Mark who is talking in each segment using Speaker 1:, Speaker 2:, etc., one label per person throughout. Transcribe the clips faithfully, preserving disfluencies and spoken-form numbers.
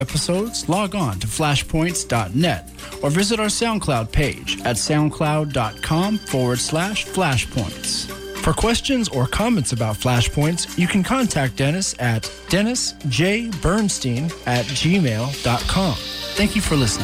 Speaker 1: episodes, log on to flashpoints dot net or visit our SoundCloud page at soundcloud.com forward slash flashpoints. For questions or comments about Flashpoints, you can contact Dennis at dennis j bernstein at gmail dot com. Thank you for listening.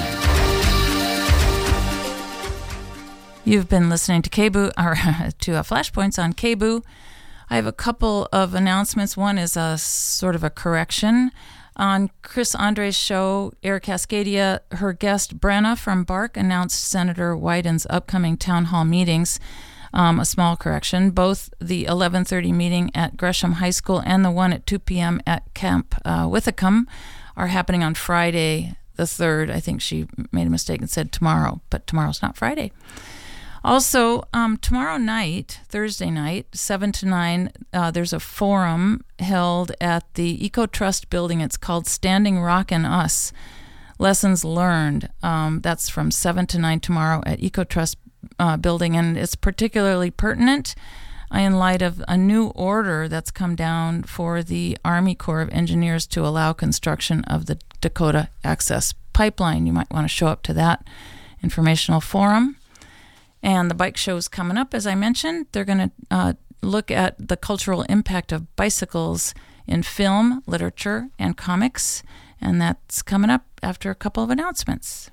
Speaker 2: You've been listening to K B O or to uh, Flashpoints on K B O. I have a couple of announcements. One is a sort of a correction. On Chris Andre's show, Air Cascadia, her guest Brenna from BARC announced Senator Wyden's upcoming town hall meetings. Um, a small correction. Both the eleven thirty meeting at Gresham High School and the one at two p.m. at Camp uh, Withicum are happening on Friday the third. I think she made a mistake and said tomorrow, but tomorrow's not Friday. Also, um, tomorrow night, Thursday night, seven to nine, uh, there's a forum held at the Eco Trust building. It's called Standing Rock and Us, Lessons Learned. Um, that's from seven to nine tomorrow at Eco Trust uh, building, and it's particularly pertinent in light of a new order that's come down for the Army Corps of Engineers to allow construction of the Dakota Access Pipeline. You might want to show up to that informational forum. And the bike show is coming up, as I mentioned. They're going to uh, look at the cultural impact of bicycles in film, literature, and comics. And that's coming up after a couple of announcements.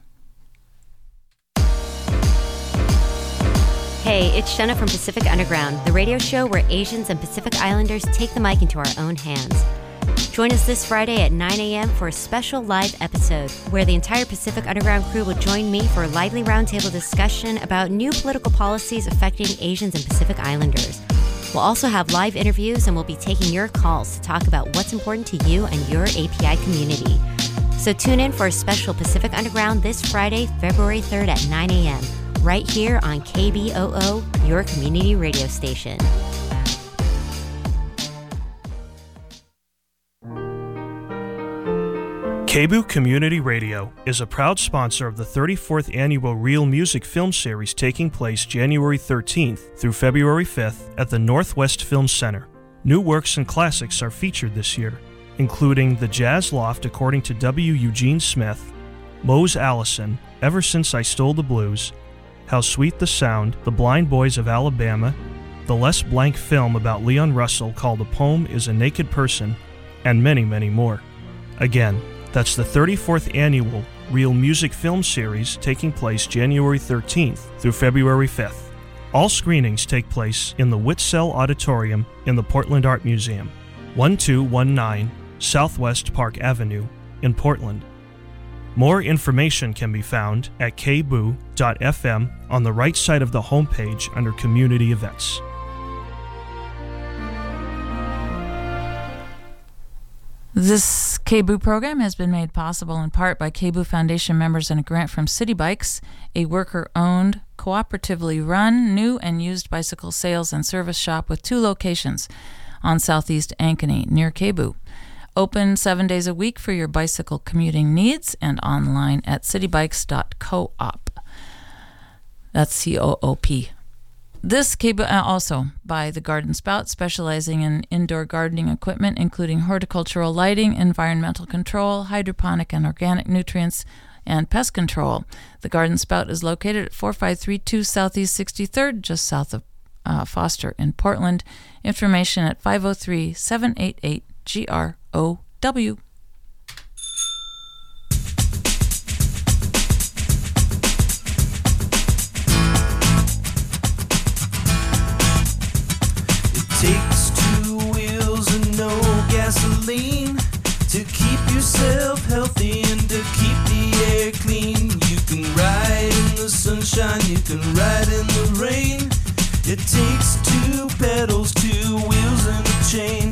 Speaker 3: Hey, it's Shenna from Pacific Underground, the radio show where Asians and Pacific Islanders take the mic into our own hands. Join us this Friday at nine a.m. for a special live episode where the entire Pacific Underground crew will join me for a lively roundtable discussion about new political policies affecting Asians and Pacific Islanders. We'll also have live interviews and we'll be taking your calls to talk about what's important to you and your A P I community. So tune in for a special Pacific Underground this Friday, February third at nine a.m. right here on K B O O, your community radio station.
Speaker 4: K B O Community Radio is a proud sponsor of the thirty-fourth Annual Real Music Film Series taking place January thirteenth through February fifth at the Northwest Film Center. New works and classics are featured this year, including The Jazz Loft according to W. Eugene Smith, Mose Allison, Ever Since I Stole the Blues, How Sweet the Sound, The Blind Boys of Alabama, the Les Blank film about Leon Russell called A Poem is a Naked Person, and many, many more. Again, that's the thirty-fourth Annual Real Music Film Series taking place January thirteenth through February fifth. All screenings take place in the Whitsell Auditorium in the Portland Art Museum, twelve nineteen Southwest Park Avenue in Portland. More information can be found at k b o dot f m on the right side of the homepage under Community Events.
Speaker 2: This K B O program has been made possible in part by K B O Foundation members and a grant from City Bikes, a worker-owned, cooperatively run, new and used bicycle sales and service shop with two locations on Southeast Ankeny near K B O. Open seven days a week for your bicycle commuting needs and online at citybikes dot coop. That's C O O P. This K B O also by The Garden Spout, specializing in indoor gardening equipment, including horticultural lighting, environmental control, hydroponic and organic nutrients, and pest control. The Garden Spout is located at four five three two Southeast sixty-third, just south of uh, Foster in Portland. Information at five oh three, seven eight eight, G R O W.
Speaker 5: Takes two wheels and no gasoline to keep yourself healthy and to keep the air clean. You can ride in the sunshine, you can ride in the rain. It takes two pedals, two wheels and a chain.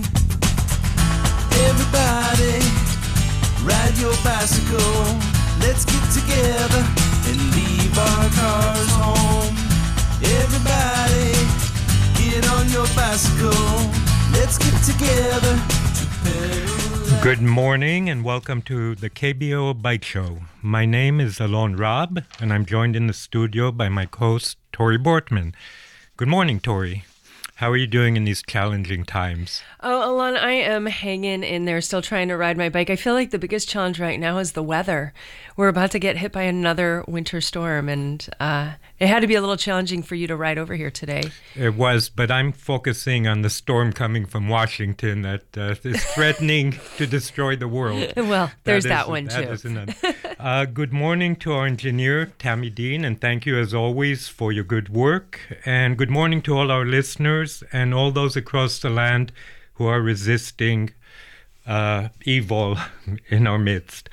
Speaker 5: Everybody, ride your bicycle. Let's get together and leave our cars home. Everybody, get on your bicycle. Let's get together to pedal.
Speaker 6: Good morning and welcome to the K B O Bike Show. My name is Alon Rob and I'm joined in the studio by my co-host Tori Bortman. Good morning, Tori. How are you doing in these challenging times?
Speaker 7: Oh, Alon, I am hanging in there, still trying to ride my bike. I feel like the biggest challenge right now is the weather. We're about to get hit by another winter storm, and uh, it had to be a little challenging for you to ride over here today.
Speaker 6: It was, but I'm focusing on the storm coming from Washington that uh, is threatening to destroy the world.
Speaker 7: Well, there's that,
Speaker 6: that, is,
Speaker 7: one,
Speaker 6: that
Speaker 7: too.
Speaker 6: Is another. uh, good morning to our engineer, Tammy Dean, and thank you, as always, for your good work. And good morning to all our listeners and all those across the land who are resisting uh, evil in our midst.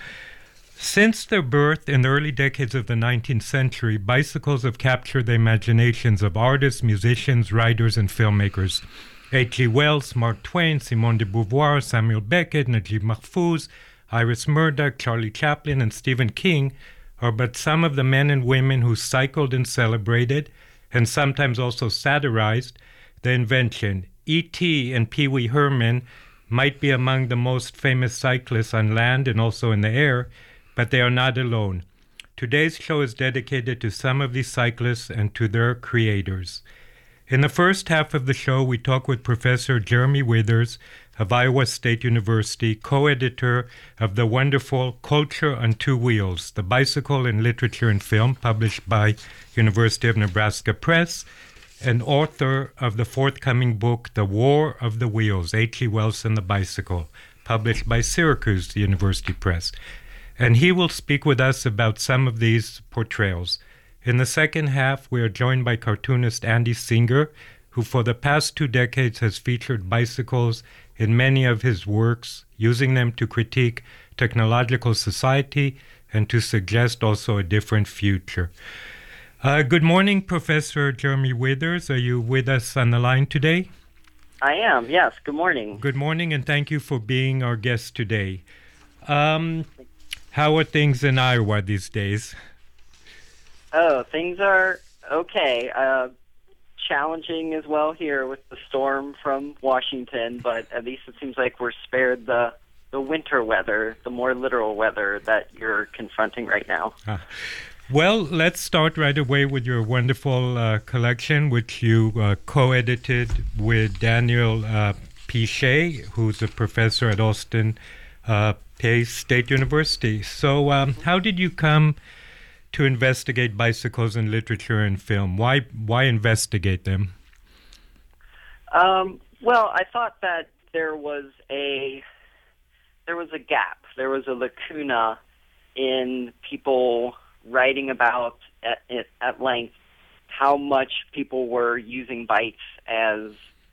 Speaker 6: Since their birth in the early decades of the nineteenth century, bicycles have captured the imaginations of artists, musicians, writers, and filmmakers. H G. Wells, Mark Twain, Simone de Beauvoir, Samuel Beckett, Najib Mahfouz, Iris Murdoch, Charlie Chaplin, and Stephen King are but some of the men and women who cycled and celebrated, and sometimes also satirized, the invention. E T and Pee Wee Herman might be among the most famous cyclists on land and also in the air, but they are not alone. Today's show is dedicated to some of these cyclists and to their creators. In the first half of the show, we talk with Professor Jeremy Withers of Iowa State University, co-editor of the wonderful Culture on Two Wheels, The Bicycle in Literature and Film, published by University of Nebraska Press, and author of the forthcoming book, The War of the Wheels, H G. Wells and the Bicycle, published by Syracuse University Press. And he will speak with us about some of these portrayals. In the second half, we are joined by cartoonist Andy Singer, who for the past two decades has featured bicycles in many of his works, using them to critique technological society and to suggest also a different future. Uh, good morning, Professor Jeremy Withers. Are you with us on the line today?
Speaker 8: I am, yes. Good morning.
Speaker 6: Good morning, and thank you for being our guest today. Um, how are things in Iowa these days?
Speaker 8: Oh, things are okay. Uh, challenging as well here with the storm from Washington, but at least it seems like we're spared the the winter weather, the more literal weather that you're confronting right now.
Speaker 6: Ah. Well, let's start right away with your wonderful uh, collection, which you uh, co-edited with Daniel uh, Pichet, who's a professor at Austin uh, Peay State University. So um, how did you come to investigate bicycles in literature and film? Why why investigate them?
Speaker 8: Um, well, I thought that there was a there was a gap. There was a lacuna in people writing about at, at length how much people were using bikes as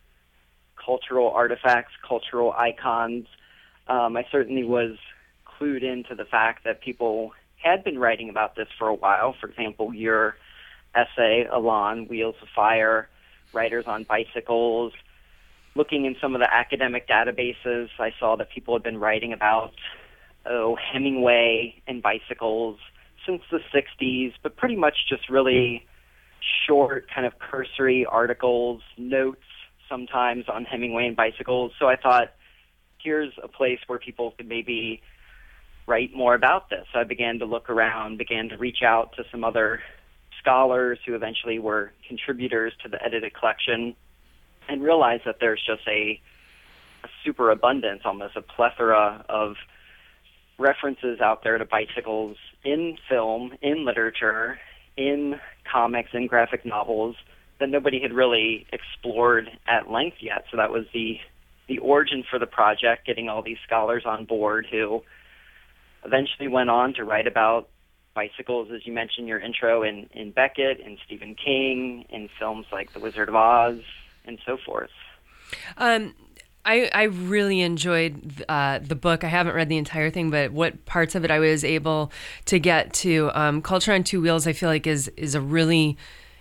Speaker 8: cultural artifacts, cultural icons. Um, I certainly was clued into the fact that people had been writing about this for a while. For example, your essay, Alon, Wheels of Fire, Writers on Bicycles. Looking in some of the academic databases, I saw that people had been writing about, oh, Hemingway and bicycles since the sixties, but pretty much just really short, kind of cursory articles, notes sometimes on Hemingway and bicycles. So I thought, here's a place where people could maybe write more about this. So I began to look around, began to reach out to some other scholars who eventually were contributors to the edited collection, and realized that there's just a, a superabundance, almost a plethora of references out there to bicycles in film, in literature, in comics, in graphic novels that nobody had really explored at length yet. So that was the the origin for the project, getting all these scholars on board who eventually went on to write about bicycles, as you mentioned in your intro, in, in Beckett, in Stephen King, in films like The Wizard of Oz, and so forth.
Speaker 7: Um, I, I really enjoyed uh, the book. I haven't read the entire thing, but what parts of it I was able to get to. Um, Culture on Two Wheels, I feel like, is is a really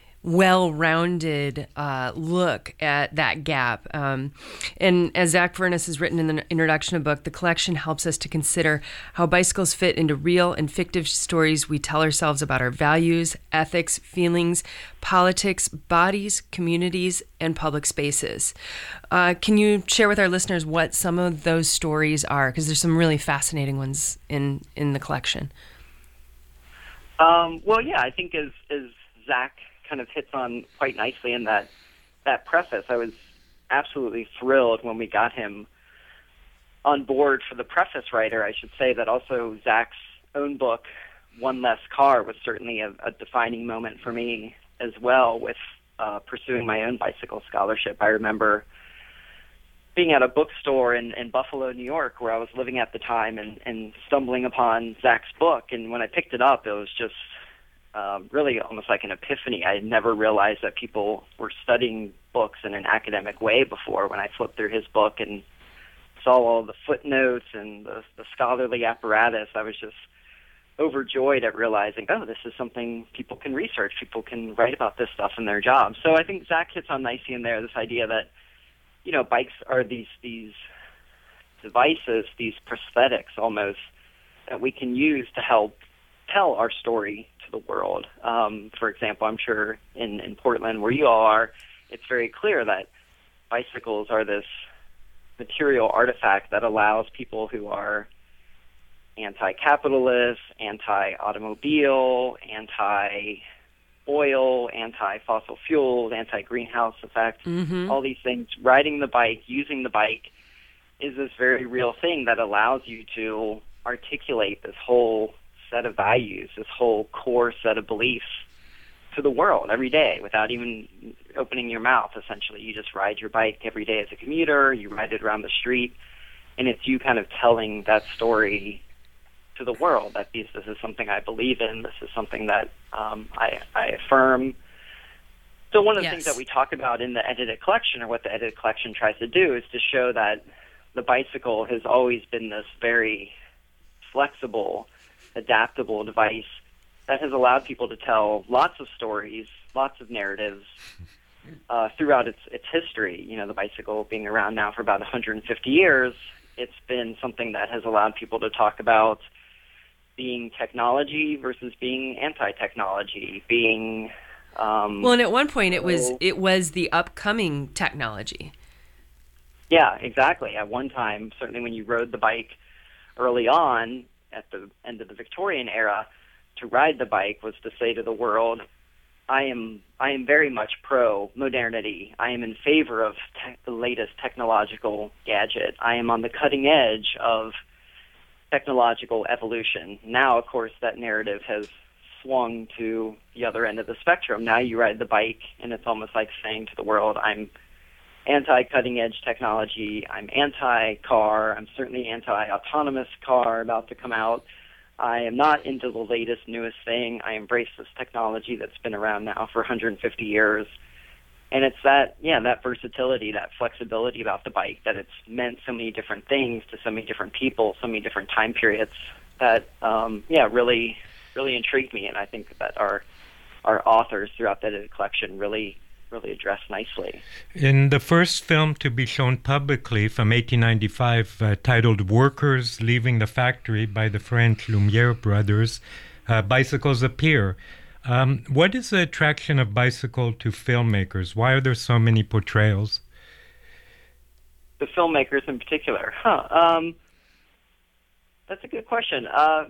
Speaker 7: well-rounded uh, look at that gap. Um, and as Zach Furness has written in the introduction of the book, the collection helps us to consider how bicycles fit into real and fictive stories we tell ourselves about our values, ethics, feelings, politics, bodies, communities, and public spaces. Uh, can you share with our listeners what some of those stories are? Because there's some really fascinating ones in, in the collection.
Speaker 8: Um, well, yeah, I think as, as Zach kind of hits on quite nicely in that that preface, I was absolutely thrilled when we got him on board for the preface writer. I should say that also Zach's own book, One Less Car, was certainly a, a defining moment for me as well with uh, pursuing my own bicycle scholarship. I remember being at a bookstore in, in Buffalo, New York, where I was living at the time, and, and stumbling upon Zach's book. And when I picked it up, it was just um, really almost like an epiphany. I had never realized that people were studying books in an academic way before. When I flipped through his book and saw all the footnotes and the, the scholarly apparatus, I was just overjoyed at realizing, oh, this is something people can research. People can write about this stuff in their jobs. So I think Zach hits on nicely in there, this idea that, you know, bikes are these these devices, these prosthetics almost, that we can use to help tell our story to the world. Um, for example, I'm sure in, in Portland, where you all are, it's very clear that bicycles are this material artifact that allows people who are anti-capitalist, anti-automobile, anti-oil, anti-fossil fuels, anti-greenhouse effect,
Speaker 7: mm-hmm.
Speaker 8: all these things, riding the bike, using the bike, is this very real thing that allows you to articulate this whole set of values, this whole core set of beliefs to the world every day without even opening your mouth, essentially. You just ride your bike every day as a commuter, you ride it around the street, and it's you kind of telling that story to the world, that this, this is something I believe in, this is something that um, I, I affirm. So one of the
Speaker 7: yes.
Speaker 8: things that we talk about in the edited collection, or what the edited collection tries to do, is to show that the bicycle has always been this very flexible, adaptable device that has allowed people to tell lots of stories, lots of narratives uh, throughout its its history. You know, the bicycle being around now for about one hundred fifty years, it's been something that has allowed people to talk about being technology versus being anti-technology, being um,
Speaker 7: well, and at one point it was
Speaker 8: so,
Speaker 7: it was the upcoming technology.
Speaker 8: Yeah, exactly. At one time, certainly when you rode the bike early on at the end of the Victorian era, to ride the bike was to say to the world, I am I am very much pro-modernity. I am in favor of te- the latest technological gadget. I am on the cutting edge of technological evolution. Now, of course, that narrative has swung to the other end of the spectrum. Now you ride the bike, and it's almost like saying to the world, I'm anti-cutting edge technology, I'm anti-car, I'm certainly anti-autonomous car about to come out. I am not into the latest, newest thing. I embrace this technology that's been around now for one hundred fifty years. And it's that, yeah, that versatility, that flexibility about the bike, that it's meant so many different things to so many different people, so many different time periods, that, um, yeah, really, really intrigued me. And I think that our our authors throughout the edited collection really really addressed nicely.
Speaker 6: In the first film to be shown publicly from eighteen ninety-five, uh, titled Workers Leaving the Factory by the French Lumiere brothers, uh, bicycles appear. Um, what is the attraction of bicycle to filmmakers? Why are there so many portrayals?
Speaker 8: The filmmakers in particular? Huh. Um, that's a good question. Uh,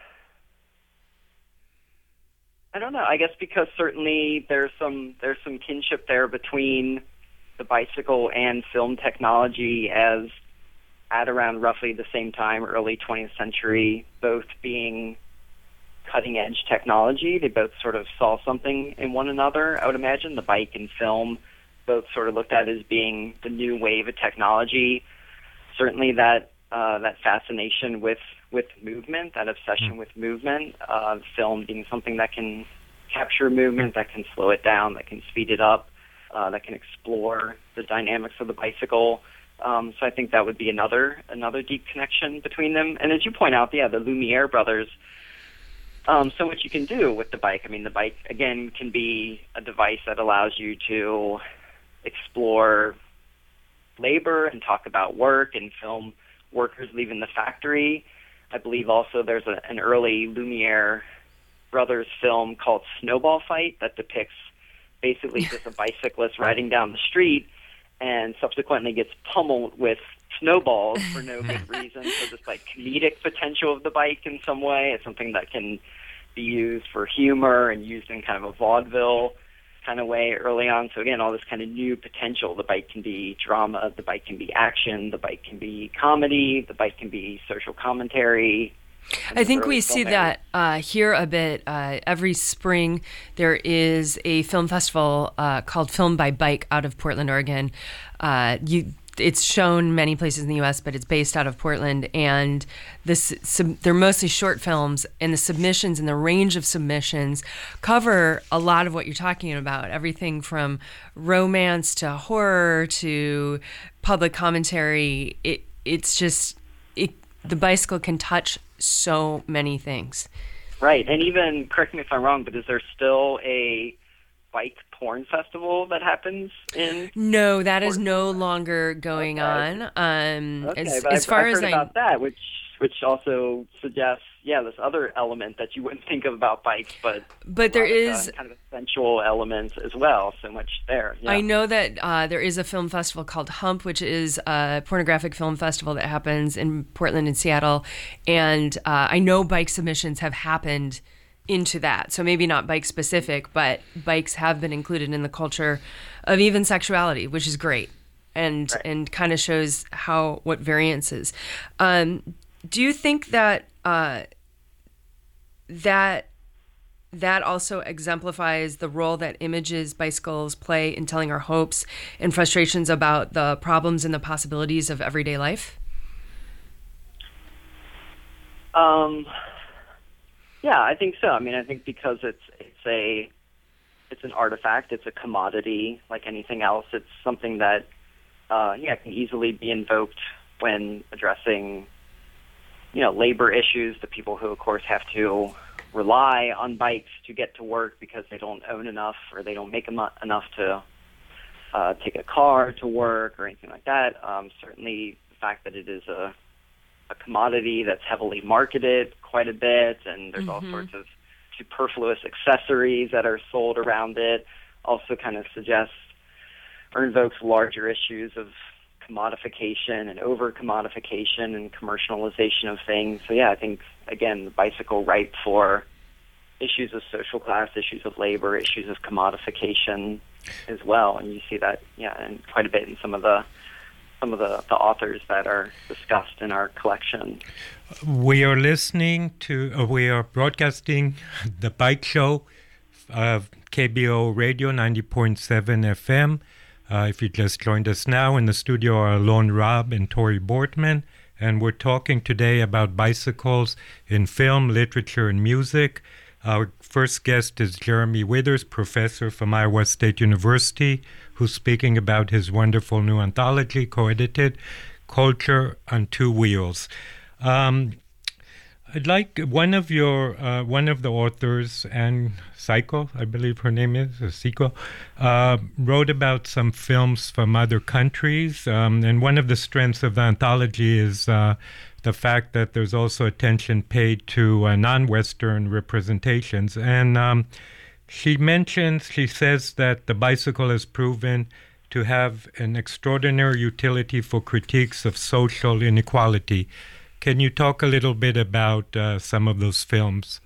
Speaker 8: I don't know. I guess because certainly there's some there's some kinship there between the bicycle and film technology, as at around roughly the same time, early twentieth century, both being cutting-edge technology. They both sort of saw something in one another, I would imagine. The bike and film both sort of looked at as being the new wave of technology. Certainly that uh, that fascination with, with movement, that obsession with movement, uh, film being something that can capture movement, that can slow it down, that can speed it up, uh, that can explore the dynamics of the bicycle. Um, so I think that would be another another deep connection between them. And as you point out, yeah, the Lumiere brothers, Um, so much you can do with the bike. I mean, the bike, again, can be a device that allows you to explore labor and talk about work and film workers leaving the factory. I believe also there's a, an early Lumiere brothers film called Snowball Fight that depicts basically just a bicyclist riding down the street and subsequently gets pummeled with snowballs for no good reason. So this like comedic potential of the bike in some way. It's something that can be used for humor and used in kind of a vaudeville kind of way early on. So again, all this kind of new potential. The bike can be drama, the bike can be action, the bike can be comedy, the bike can be social commentary.
Speaker 7: I think we see that uh, here a bit. Uh, every spring, there is a film festival uh, called Film by Bike out of Portland, Oregon. Uh, you, it's shown many places in the U S, but it's based out of Portland. And this, sub, they're mostly short films, and the submissions and the range of submissions cover a lot of what you're talking about. Everything from romance to horror to public commentary. It, it's just, it, the bicycle can touch so many things.
Speaker 8: Right, and even, correct me if I'm wrong, but is there still a bike porn festival that happens in?
Speaker 7: No, that is no longer going
Speaker 8: okay.
Speaker 7: on. Um,
Speaker 8: okay,
Speaker 7: as,
Speaker 8: but
Speaker 7: as
Speaker 8: I've,
Speaker 7: far
Speaker 8: I've
Speaker 7: as
Speaker 8: heard
Speaker 7: I
Speaker 8: about that, which which also suggests, yeah, this other element that you wouldn't think of about bikes, but
Speaker 7: but there is
Speaker 8: of, uh, kind of a sensual element as well. So much there. Yeah.
Speaker 7: I know that uh, there is a film festival called Hump, which is a pornographic film festival that happens in Portland and Seattle, and uh, I know bike submissions have happened into that. So maybe not bike specific, but bikes have been included in the culture of even sexuality, which is great, and
Speaker 8: right.
Speaker 7: and kind of shows how what variances. Um, do you think that uh, that that also exemplifies the role that images bicycles play in telling our hopes and frustrations about the problems and the possibilities of everyday life?
Speaker 8: Um. Yeah, I think so. I mean, I think because it's it's a it's an artifact, it's a commodity like anything else. It's something that uh, yeah can easily be invoked when addressing you know labor issues. The people who, of course, have to rely on bikes to get to work because they don't own enough or they don't make em- enough to uh, take a car to work or anything like that. Um, certainly, the fact that it is a a commodity that's heavily marketed quite a bit, and there's
Speaker 7: mm-hmm.
Speaker 8: all sorts of superfluous accessories that are sold around it, also kind of suggests or invokes larger issues of commodification and over-commodification and commercialization of things. So yeah, I think, again, the bicycle ripe for issues of social class, issues of labor, issues of commodification as well. And you see that, yeah, and quite a bit in some of the some of the, the authors that are discussed in our collection.
Speaker 6: We are listening to, uh, we are broadcasting the Bike Show of K B O Radio ninety point seven F M. Uh, if you just joined us now, in the studio are Lone Rob and Tori Bortman, and we're talking today about bicycles in film, literature, and music. Our first guest is Jeremy Withers, professor from Iowa State University, who's speaking about his wonderful new anthology, co-edited, Culture on Two Wheels. Um, I'd like one of your uh, one of the authors, Anne Seiko, I believe her name is, Seiko, uh, wrote about some films from other countries, um, and one of the strengths of the anthology is uh, the fact that there's also attention paid to uh, non-Western representations. And um, she mentions, she says that the bicycle has proven to have an extraordinary utility for critiques of social inequality. Can you talk a little bit about uh, some of those films?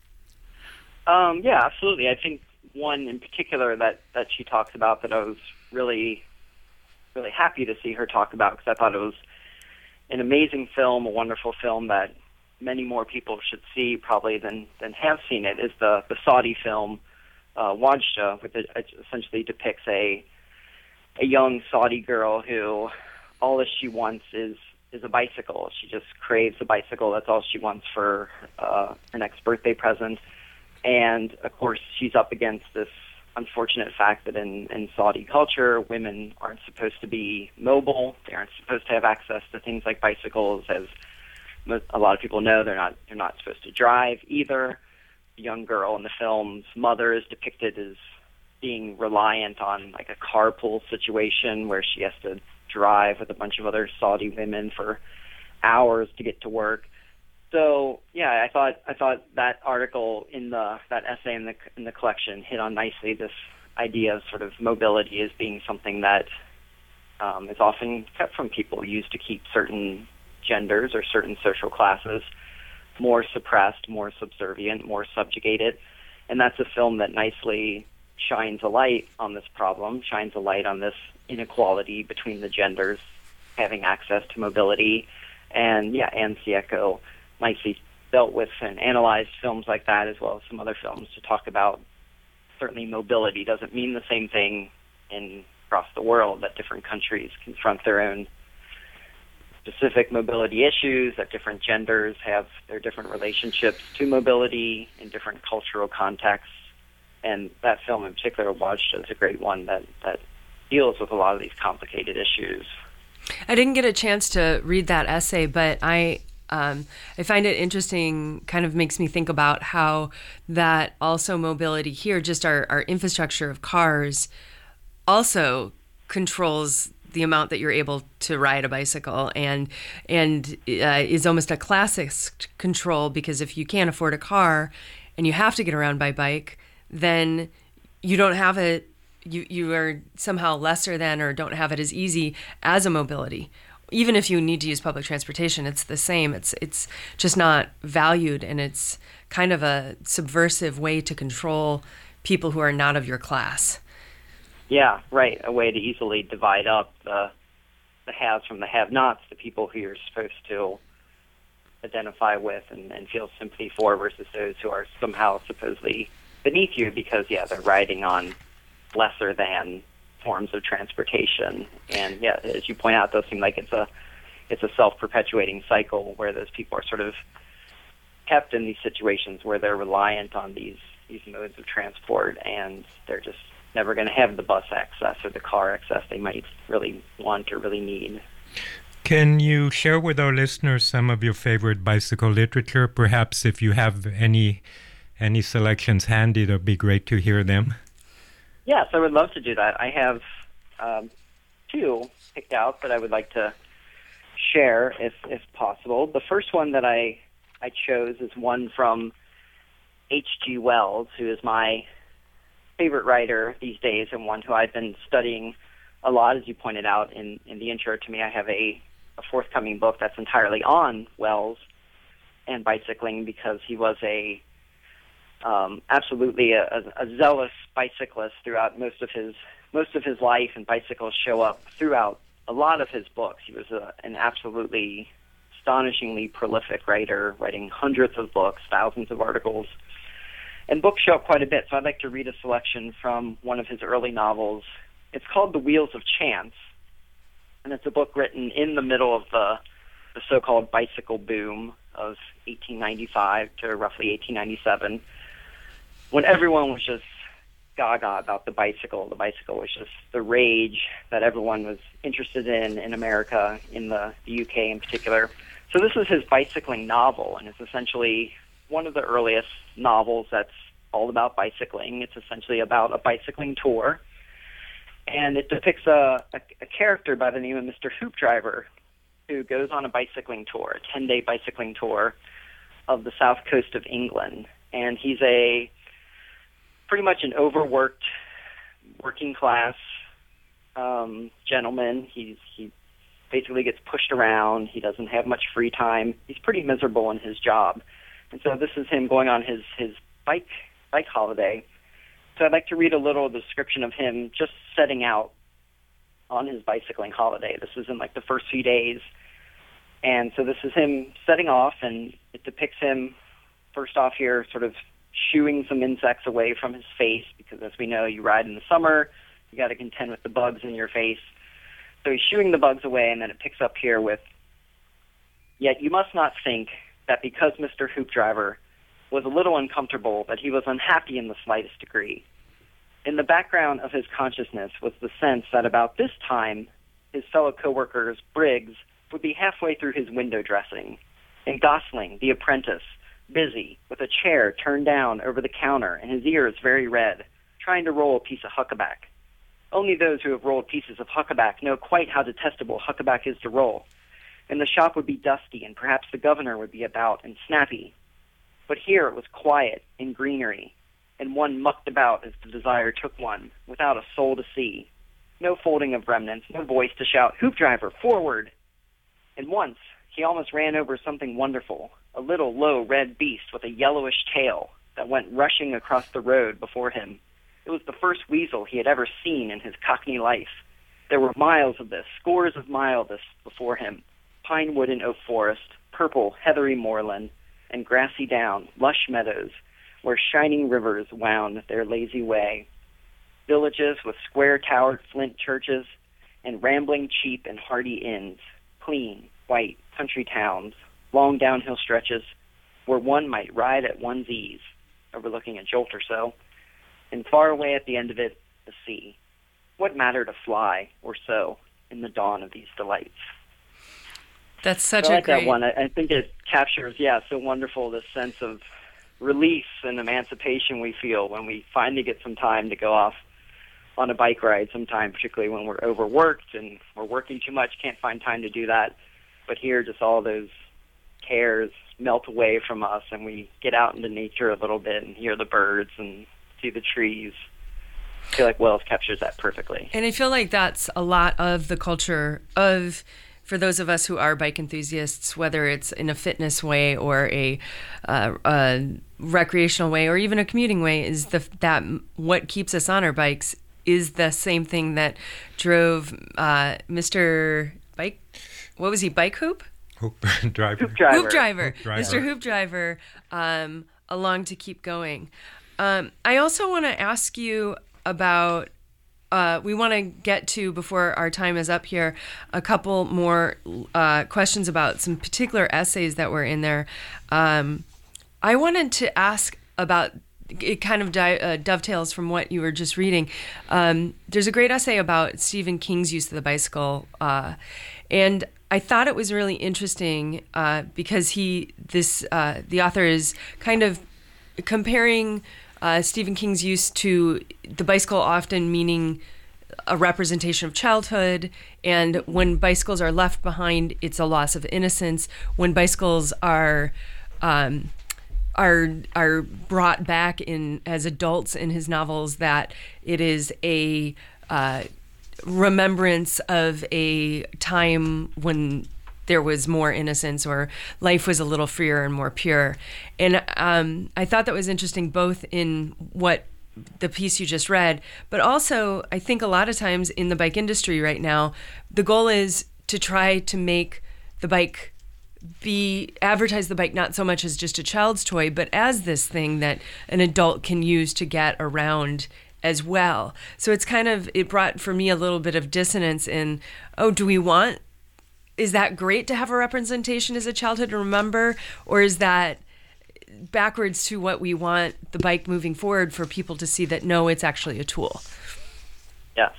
Speaker 8: Um, yeah, absolutely. I think one in particular that, that she talks about that I was really, really happy to see her talk about, because I thought it was an amazing film, a wonderful film that many more people should see probably than, than have seen it, is the, the Saudi film, uh, Wajda, which essentially depicts a a young Saudi girl who all that she wants is is a bicycle. She just craves a bicycle. That's all she wants for uh, her next birthday present. And, of course, she's up against this unfortunate fact that in, in Saudi culture, women aren't supposed to be mobile. They aren't supposed to have access to things like bicycles. As a lot of people know, they're not they're not supposed to drive either. The young girl in the film's mother is depicted as being reliant on like a carpool situation where she has to drive with a bunch of other Saudi women for hours to get to work. So yeah, I thought I thought that article in the that essay in the in the collection hit on nicely this idea of sort of mobility as being something that um, is often kept from people, used to keep certain genders or certain social classes more suppressed, more subservient, more subjugated. And that's a film that nicely shines a light on this problem, shines a light on this inequality between the genders having access to mobility. And yeah, Anne Sieco nicely dealt with and analyzed films like that, as well as some other films, to talk about certainly mobility doesn't mean the same thing in across the world, that different countries confront their own specific mobility issues, that different genders have their different relationships to mobility in different cultural contexts. And that film in particular, Watched, is a great one that, that deals with a lot of these complicated issues.
Speaker 7: I didn't get a chance to read that essay, but I um, I find it interesting, kind of makes me think about how that also mobility here, just our, our infrastructure of cars, also controls the amount that you're able to ride a bicycle, and and uh, is almost a classist control, because if you can't afford a car and you have to get around by bike, then you don't have it, you, you are somehow lesser than, or don't have it as easy as a mobility. Even if you need to use public transportation, it's the same. It's it's just not valued, and it's kind of a subversive way to control people who are not of your class.
Speaker 8: Yeah, right. A way to easily divide up the the haves from the have-nots, the people who you're supposed to identify with and, and feel sympathy for, versus those who are somehow supposedly beneath you because, yeah, they're riding on lesser than forms of transportation. And yeah, as you point out, it does seem like it's a it's a self-perpetuating cycle where those people are sort of kept in these situations where they're reliant on these these modes of transport, and they're just never going to have the bus access or the car access they might really want or really need.
Speaker 6: Can you share with our listeners some of your favorite bicycle literature? Perhaps if you have any any selections handy, it would be great to hear them.
Speaker 8: Yes, I would love to do that. I have um, two picked out that I would like to share if if possible. The first one that I, I chose is one from H G Wells, who is my favorite writer these days, and one who I've been studying a lot. As you pointed out in, in the intro to me, I have a, a forthcoming book that's entirely on Wells and bicycling, because he was a um, absolutely a, a, a zealous bicyclist throughout most of his most of his life, and bicycles show up throughout a lot of his books. He was a, an absolutely astonishingly prolific writer, writing hundreds of books, thousands of articles. And books show up quite a bit, so I'd like to read a selection from one of his early novels. It's called The Wheels of Chance, and it's a book written in the middle of the, the so-called bicycle boom of eighteen ninety-five to roughly eighteen ninety-seven, when everyone was just gaga about the bicycle. The bicycle was just the rage that everyone was interested in in America, in the, the U K in particular. So this is his bicycling novel, and it's essentially one of the earliest novels that's all about bicycling. It's essentially about a bicycling tour, and it depicts a, a, a character by the name of Mister Hoopdriver, who goes on a bicycling tour, a ten-day bicycling tour of the south coast of England. And he's a pretty much an overworked, working-class um, gentleman. He's he basically gets pushed around. He doesn't have much free time. He's pretty miserable in his job. And so this is him going on his, his bike bike holiday. So I'd like to read a little of the description of him just setting out on his bicycling holiday. This is in like the first few days. And so this is him setting off, and it depicts him, first off here, sort of shooing some insects away from his face, because as we know, you ride in the summer, you got to contend with the bugs in your face. So he's shooing the bugs away, and then it picks up here with, "Yet you must not think that because Mister Hoopdriver was a little uncomfortable, that he was unhappy in the slightest degree. In the background of his consciousness was the sense that about this time, his fellow co-workers, Briggs, would be halfway through his window dressing, and Gosling, the apprentice, busy, with a chair turned down over the counter and his ears very red, trying to roll a piece of huckaback. Only those who have rolled pieces of huckaback know quite how detestable huckaback is to roll. And the shop would be dusty, and perhaps the governor would be about and snappy. But here it was quiet and greenery, and one mucked about as the desire took one, without a soul to see. No folding of remnants, no voice to shout, 'Hoopdriver, forward!' And once he almost ran over something wonderful, a little low red beast with a yellowish tail that went rushing across the road before him. It was the first weasel he had ever seen in his Cockney life. There were miles of this, scores of miles of this before him. Pine wood and oak forest, purple, heathery moorland, and grassy down, lush meadows, where shining rivers wound their lazy way. Villages with square-towered flint churches, and rambling, cheap, and hardy inns, clean, white, country towns, long downhill stretches, where one might ride at one's ease, overlooking a jolt or so, and far away at the end of it, the sea. What matter to fly, or so, in the dawn of these delights?
Speaker 7: That's such
Speaker 8: so I
Speaker 7: a
Speaker 8: like
Speaker 7: great...
Speaker 8: that one. I, I think it captures, yeah, so wonderful, this sense of release and emancipation we feel when we finally get some time to go off on a bike ride sometime, particularly when we're overworked and we're working too much, can't find time to do that. But here, just all those cares melt away from us, and we get out into nature a little bit and hear the birds and see the trees. I feel like Wells captures that perfectly.
Speaker 7: And I feel like that's a lot of the culture of, for those of us who are bike enthusiasts, whether it's in a fitness way or a, uh, a recreational way or even a commuting way, is the that what keeps us on our bikes is the same thing that drove uh, Mister Bike. What was he? Bike Hoop?
Speaker 6: Hoop driver.
Speaker 8: Hoop driver.
Speaker 7: Hoop driver.
Speaker 6: Hoop driver.
Speaker 7: Mister Hoop Driver um, along to keep going. Um, I also want to ask you about, uh, we want to get to, before our time is up here, a couple more uh, questions about some particular essays that were in there. Um, I wanted to ask about, it kind of di- uh, dovetails from what you were just reading. Um, there's a great essay about Stephen King's use of the bicycle, uh, and I thought it was really interesting uh, because he, this, uh, the author is kind of comparing uh, Stephen King's use to the bicycle, often meaning a representation of childhood, and when bicycles are left behind, it's a loss of innocence. When bicycles are um, are are brought back in as adults in his novels, that it is a uh, remembrance of a time when there was more innocence, or life was a little freer and more pure. And um, I thought that was interesting, both in what the piece you just read, but also I think a lot of times in the bike industry right now, the goal is to try to make the bike be, advertise the bike not so much as just a child's toy, but as this thing that an adult can use to get around as well. So it's kind of, it brought for me a little bit of dissonance in, oh, do we want, is that great to have a representation as a childhood to remember, or is that backwards to what we want the bike moving forward, for people to see that, no, it's actually a tool?
Speaker 8: Yes.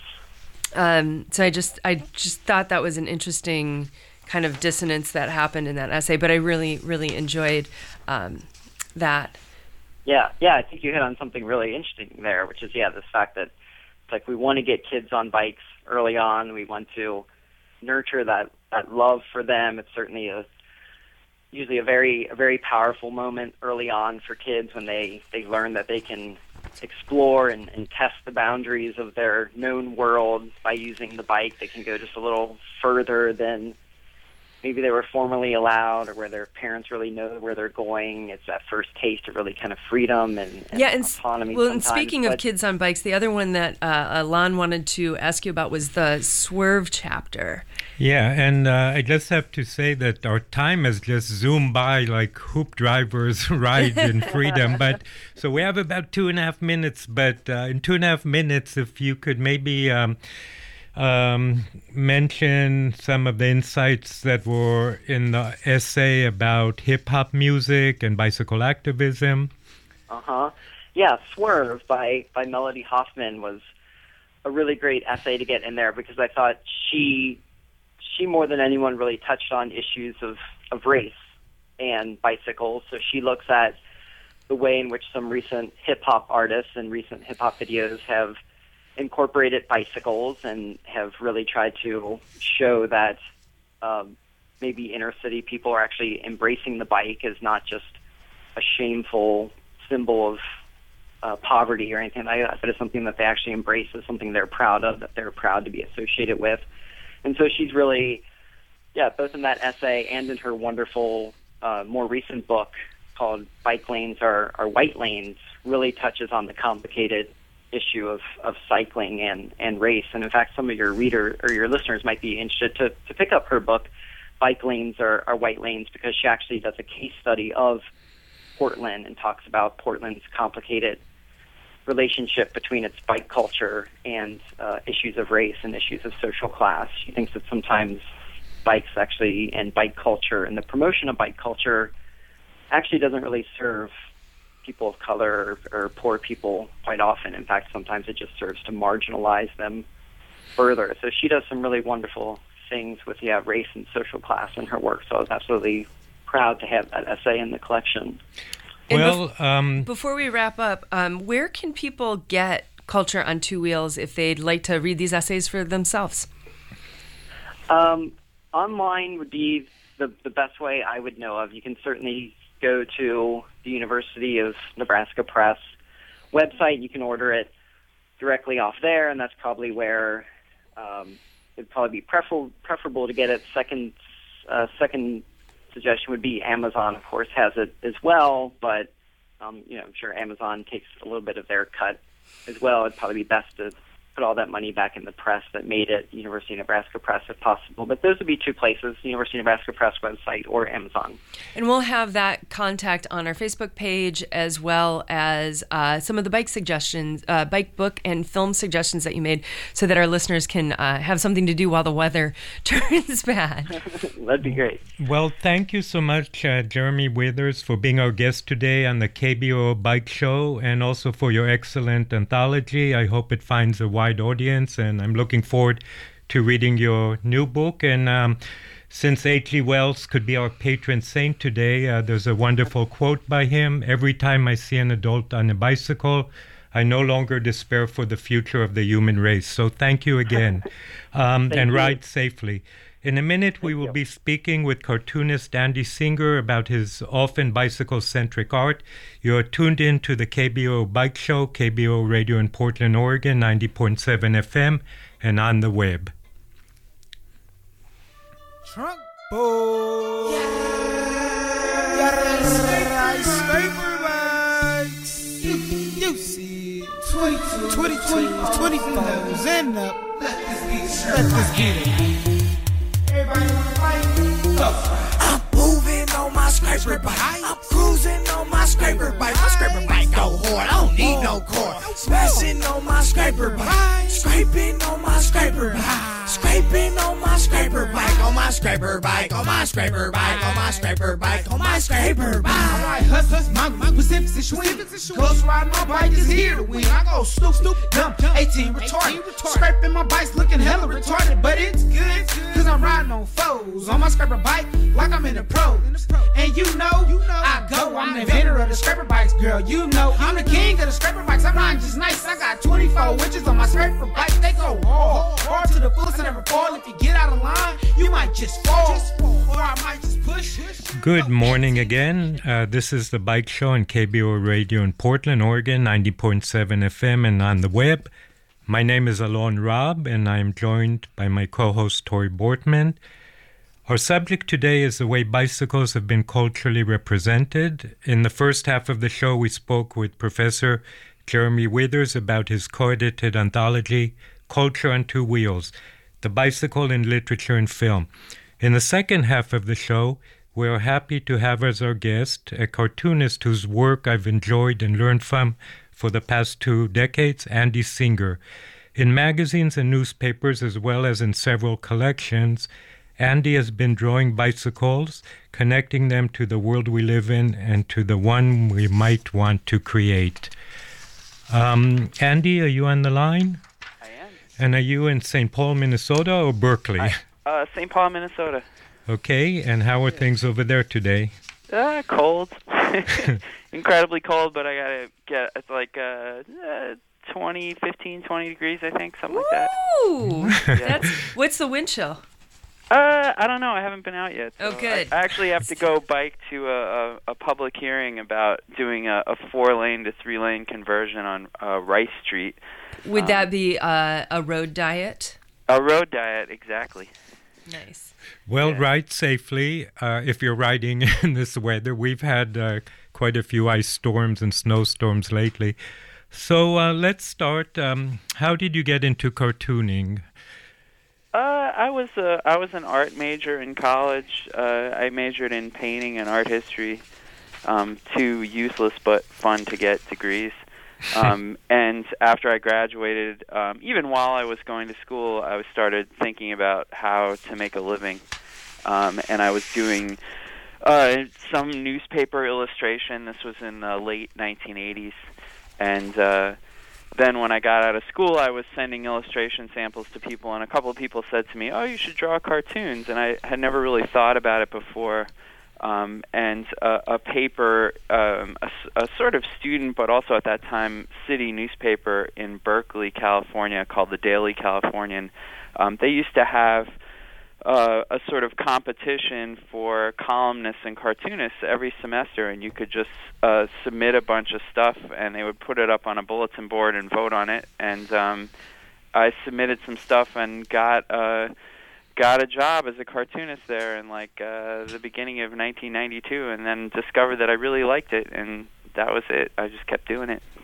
Speaker 7: Um, so I just, I just thought that was an interesting kind of dissonance that happened in that essay, but I really, really enjoyed um, that.
Speaker 8: Yeah, yeah, I think you hit on something really interesting there, which is, yeah, this fact that it's like we want to get kids on bikes early on. We want to nurture that, that love for them. It's certainly a usually a very a very powerful moment early on for kids when they, they learn that they can explore and, and test the boundaries of their known world by using the bike. They can go just a little further than maybe they were formerly allowed, or where their parents really know where they're going. It's that first taste of really kind of freedom and, and
Speaker 7: yeah, and
Speaker 8: autonomy.
Speaker 7: Well,
Speaker 8: sometimes.
Speaker 7: and speaking
Speaker 8: but,
Speaker 7: of kids on bikes, the other one that uh, Alon wanted to ask you about was the Swerve chapter.
Speaker 6: Yeah, and uh, I just have to say that our time has just zoomed by like Hoop Drivers ride in freedom. But so we have about two and a half minutes. But uh, in two and a half minutes, if you could maybe um, um, mention some of the insights that were in the essay about hip hop music and bicycle activism.
Speaker 8: Uh huh. Yeah, Swerve by by Melody Hoffman was a really great essay to get in there, because I thought she. She, more than anyone, really touched on issues of, of race and bicycles. So she looks at the way in which some recent hip-hop artists and recent hip-hop videos have incorporated bicycles and have really tried to show that um, maybe inner-city people are actually embracing the bike as not just a shameful symbol of uh, poverty or anything like that, but it's something that they actually embrace as something they're proud of, that they're proud to be associated with. And so she's really, yeah, both in that essay and in her wonderful, uh, more recent book called Bike Lanes Are, Are White Lanes, really touches on the complicated issue of, of cycling and, and race. And in fact, some of your reader or your listeners might be interested to, to pick up her book, Bike Lanes Are, Are White Lanes, because she actually does a case study of Portland and talks about Portland's complicated relationship between its bike culture and uh, issues of race and issues of social class. She thinks that sometimes bikes actually and bike culture and the promotion of bike culture actually doesn't really serve people of color or, or poor people quite often. In fact, sometimes it just serves to marginalize them further. So she does some really wonderful things with yeah, race and social class in her work. So I was absolutely proud to have that essay in the collection.
Speaker 7: And
Speaker 6: Well,
Speaker 7: bef-
Speaker 6: um,
Speaker 7: before we wrap up, um, where can people get Culture on Two Wheels if they'd like to read these essays for themselves?
Speaker 8: Um, online would be the, the best way I would know of. You can certainly go to the University of Nebraska Press website. You can order it directly off there, and that's probably where um, it'd probably be prefer- preferable to get it. Second, uh, second suggestion would be Amazon, of course, has it as well, but um, you know, I'm sure Amazon takes a little bit of their cut as well. It'd probably be best to put all that money back in the press that made it, University of Nebraska Press, if possible. But those would be two places, University of Nebraska Press website or Amazon.
Speaker 7: And we'll have that contact on our Facebook page, as well as uh, some of the bike suggestions, uh, bike book and film suggestions that you made, so that our listeners can uh, have something to do while the weather turns bad.
Speaker 8: That'd be great.
Speaker 6: Well, thank you so much, uh, Jeremy Withers, for being our guest today on the K B O Bike Show, and also for your excellent anthology. I hope it finds a wide audience, and I'm looking forward to reading your new book. And um, since H G Wells could be our patron saint today, uh, there's a wonderful quote by him: "Every time I see an adult on a bicycle, I no longer despair for the future of the human race." So thank you again, um,
Speaker 8: Thank
Speaker 6: and
Speaker 8: you.
Speaker 6: ride safely. In a minute, we will be speaking with cartoonist Andy Singer about his often bicycle-centric art. You're tuned in to the K B O Bike Show, K B O Radio in Portland, Oregon, ninety point seven F M, and on the web.
Speaker 9: Trunk boy. Yeah. Scraper bikes. You, you see it. twenty-two, twenty-two, twenty-fours and up. Let this get it. Everybody wanna fight? Go.
Speaker 5: I'm moving on my scraper bike. I'm cruising on my scraper bike. My scraper bike go hard. I don't need no cord. Smashing on my scraper bike. Scraping on my scraper bike. Scraping on my scraper bike. On my scraper bike. On my scraper bike. On my scraper bike. On my scraper bike.
Speaker 9: Alright, hustlers, my, my Pacific situation. Close ride, my bike is here to win. I go stupid, stupid, dumb, eighteen retarded. Scraping my bike's looking hella retarded, but it's good, cause I'm riding on foes. On my scraper bike, like I'm in the pros. And you know, I go, I'm the inventor of the scraper bikes, girl. You know, I'm the king of the scraper bikes. I'm riding just nice. I got twenty-four witches on my scraper bike. They go hard, hard to the fullest and never fall. If you get out of line, you might just fall, or I might just push.
Speaker 6: Good morning again. Uh, this is the Bike Show on K B O Radio in Portland, Oregon, ninety point seven F M, and on the web. My name is Alon Robb, and I am joined by my co-host Tori Bortman. Our subject today is the way bicycles have been culturally represented. In the first half of the show, we spoke with Professor Jeremy Withers about his co-edited anthology, Culture on Two Wheels, The Bicycle in Literature and Film. In the second half of the show, we are happy to have as our guest a cartoonist whose work I've enjoyed and learned from for the past two decades, Andy Singer. In magazines and newspapers, as well as in several collections, Andy has been drawing bicycles, connecting them to the world we live in and to the one we might want to create. Um, Andy, are you on the line?
Speaker 10: I am.
Speaker 6: And are you in Saint Paul, Minnesota, or Berkeley?
Speaker 10: I, uh, Saint Paul, Minnesota.
Speaker 6: Okay, and how are things over there today?
Speaker 10: Uh, cold. Incredibly cold, but I gotta get, it's like uh, uh, twenty, fifteen, twenty degrees, I think, something like that.
Speaker 7: Ooh! That's, what's the wind chill?
Speaker 10: Uh, I don't know. I haven't been out yet. So
Speaker 7: Oh, good.
Speaker 10: I, I actually have to go bike to a, a, a public hearing about doing a, a four-lane to three-lane conversion on uh, Rice Street.
Speaker 7: Would
Speaker 10: Um,
Speaker 7: that be uh, a road diet?
Speaker 10: A road diet, exactly.
Speaker 7: Nice.
Speaker 6: Well,
Speaker 10: Yeah.
Speaker 6: ride safely. Uh, if you're riding in this weather, we've had uh, quite a few ice storms and snowstorms lately. So uh, let's start. Um, how did you get into cartooning?
Speaker 10: Uh, I was a, I was an art major in college. Uh, I majored in painting and art history, um, two useless but fun to get degrees. Um, and after I graduated, um, even while I was going to school, I was started thinking about how to make a living. Um, and I was doing uh, some newspaper illustration. This was in the late nineteen eighties. And uh, then when I got out of school, I was sending illustration samples to people, and a couple of people said to me, "Oh, you should draw cartoons." And I had never really thought about it before. Um, and a, a paper, um, a, a sort of student, but also at that time city newspaper in Berkeley, California, called the Daily Californian, um, they used to have uh, a sort of competition for columnists and cartoonists every semester, and you could just uh, submit a bunch of stuff, and they would put it up on a bulletin board and vote on it. And um, I submitted some stuff and got uh, got a job as a cartoonist there in like uh, the beginning of nineteen ninety-two, and then discovered that I really liked it, and that was it. I just kept doing it.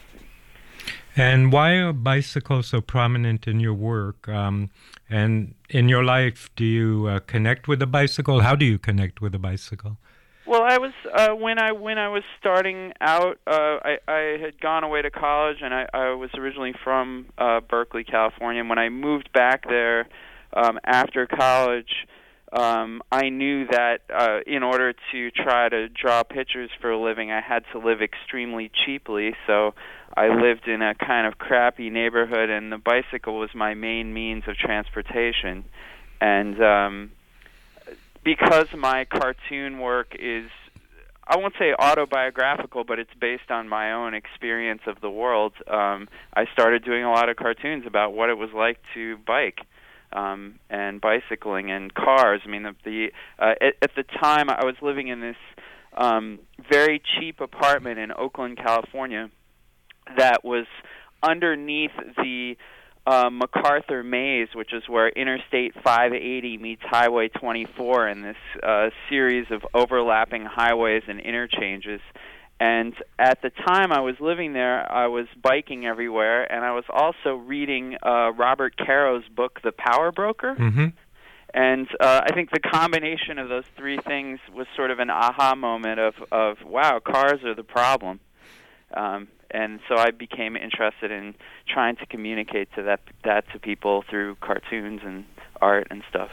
Speaker 6: And why are bicycles so prominent in your work? Um, and in your life, do you uh, connect with a bicycle? How do you connect with a bicycle?
Speaker 10: Well, I was uh, when I when I was starting out. Uh, I, I had gone away to college, and I, I was originally from uh, Berkeley, California. And when I moved back there um, after college, um, I knew that uh, in order to try to draw pictures for a living, I had to live extremely cheaply. So I lived in a kind of crappy neighborhood, and the bicycle was my main means of transportation. And um, because my cartoon work is, I won't say autobiographical, but it's based on my own experience of the world, um, I started doing a lot of cartoons about what it was like to bike. Um, and bicycling and cars. I mean, the, the uh, at, at the time I was living in this um, very cheap apartment in Oakland, California, that was underneath the uh, MacArthur Maze, which is where Interstate five eighty meets Highway twenty-four in this uh, series of overlapping highways and interchanges. And at the time I was living there, I was biking everywhere, and I was also reading uh, Robert Caro's book, The Power Broker.
Speaker 6: Mm-hmm.
Speaker 10: And uh, I think the combination of those three things was sort of an aha moment of, of wow, cars are the problem. Um, and so I became interested in trying to communicate to that that to people through cartoons and art and stuff.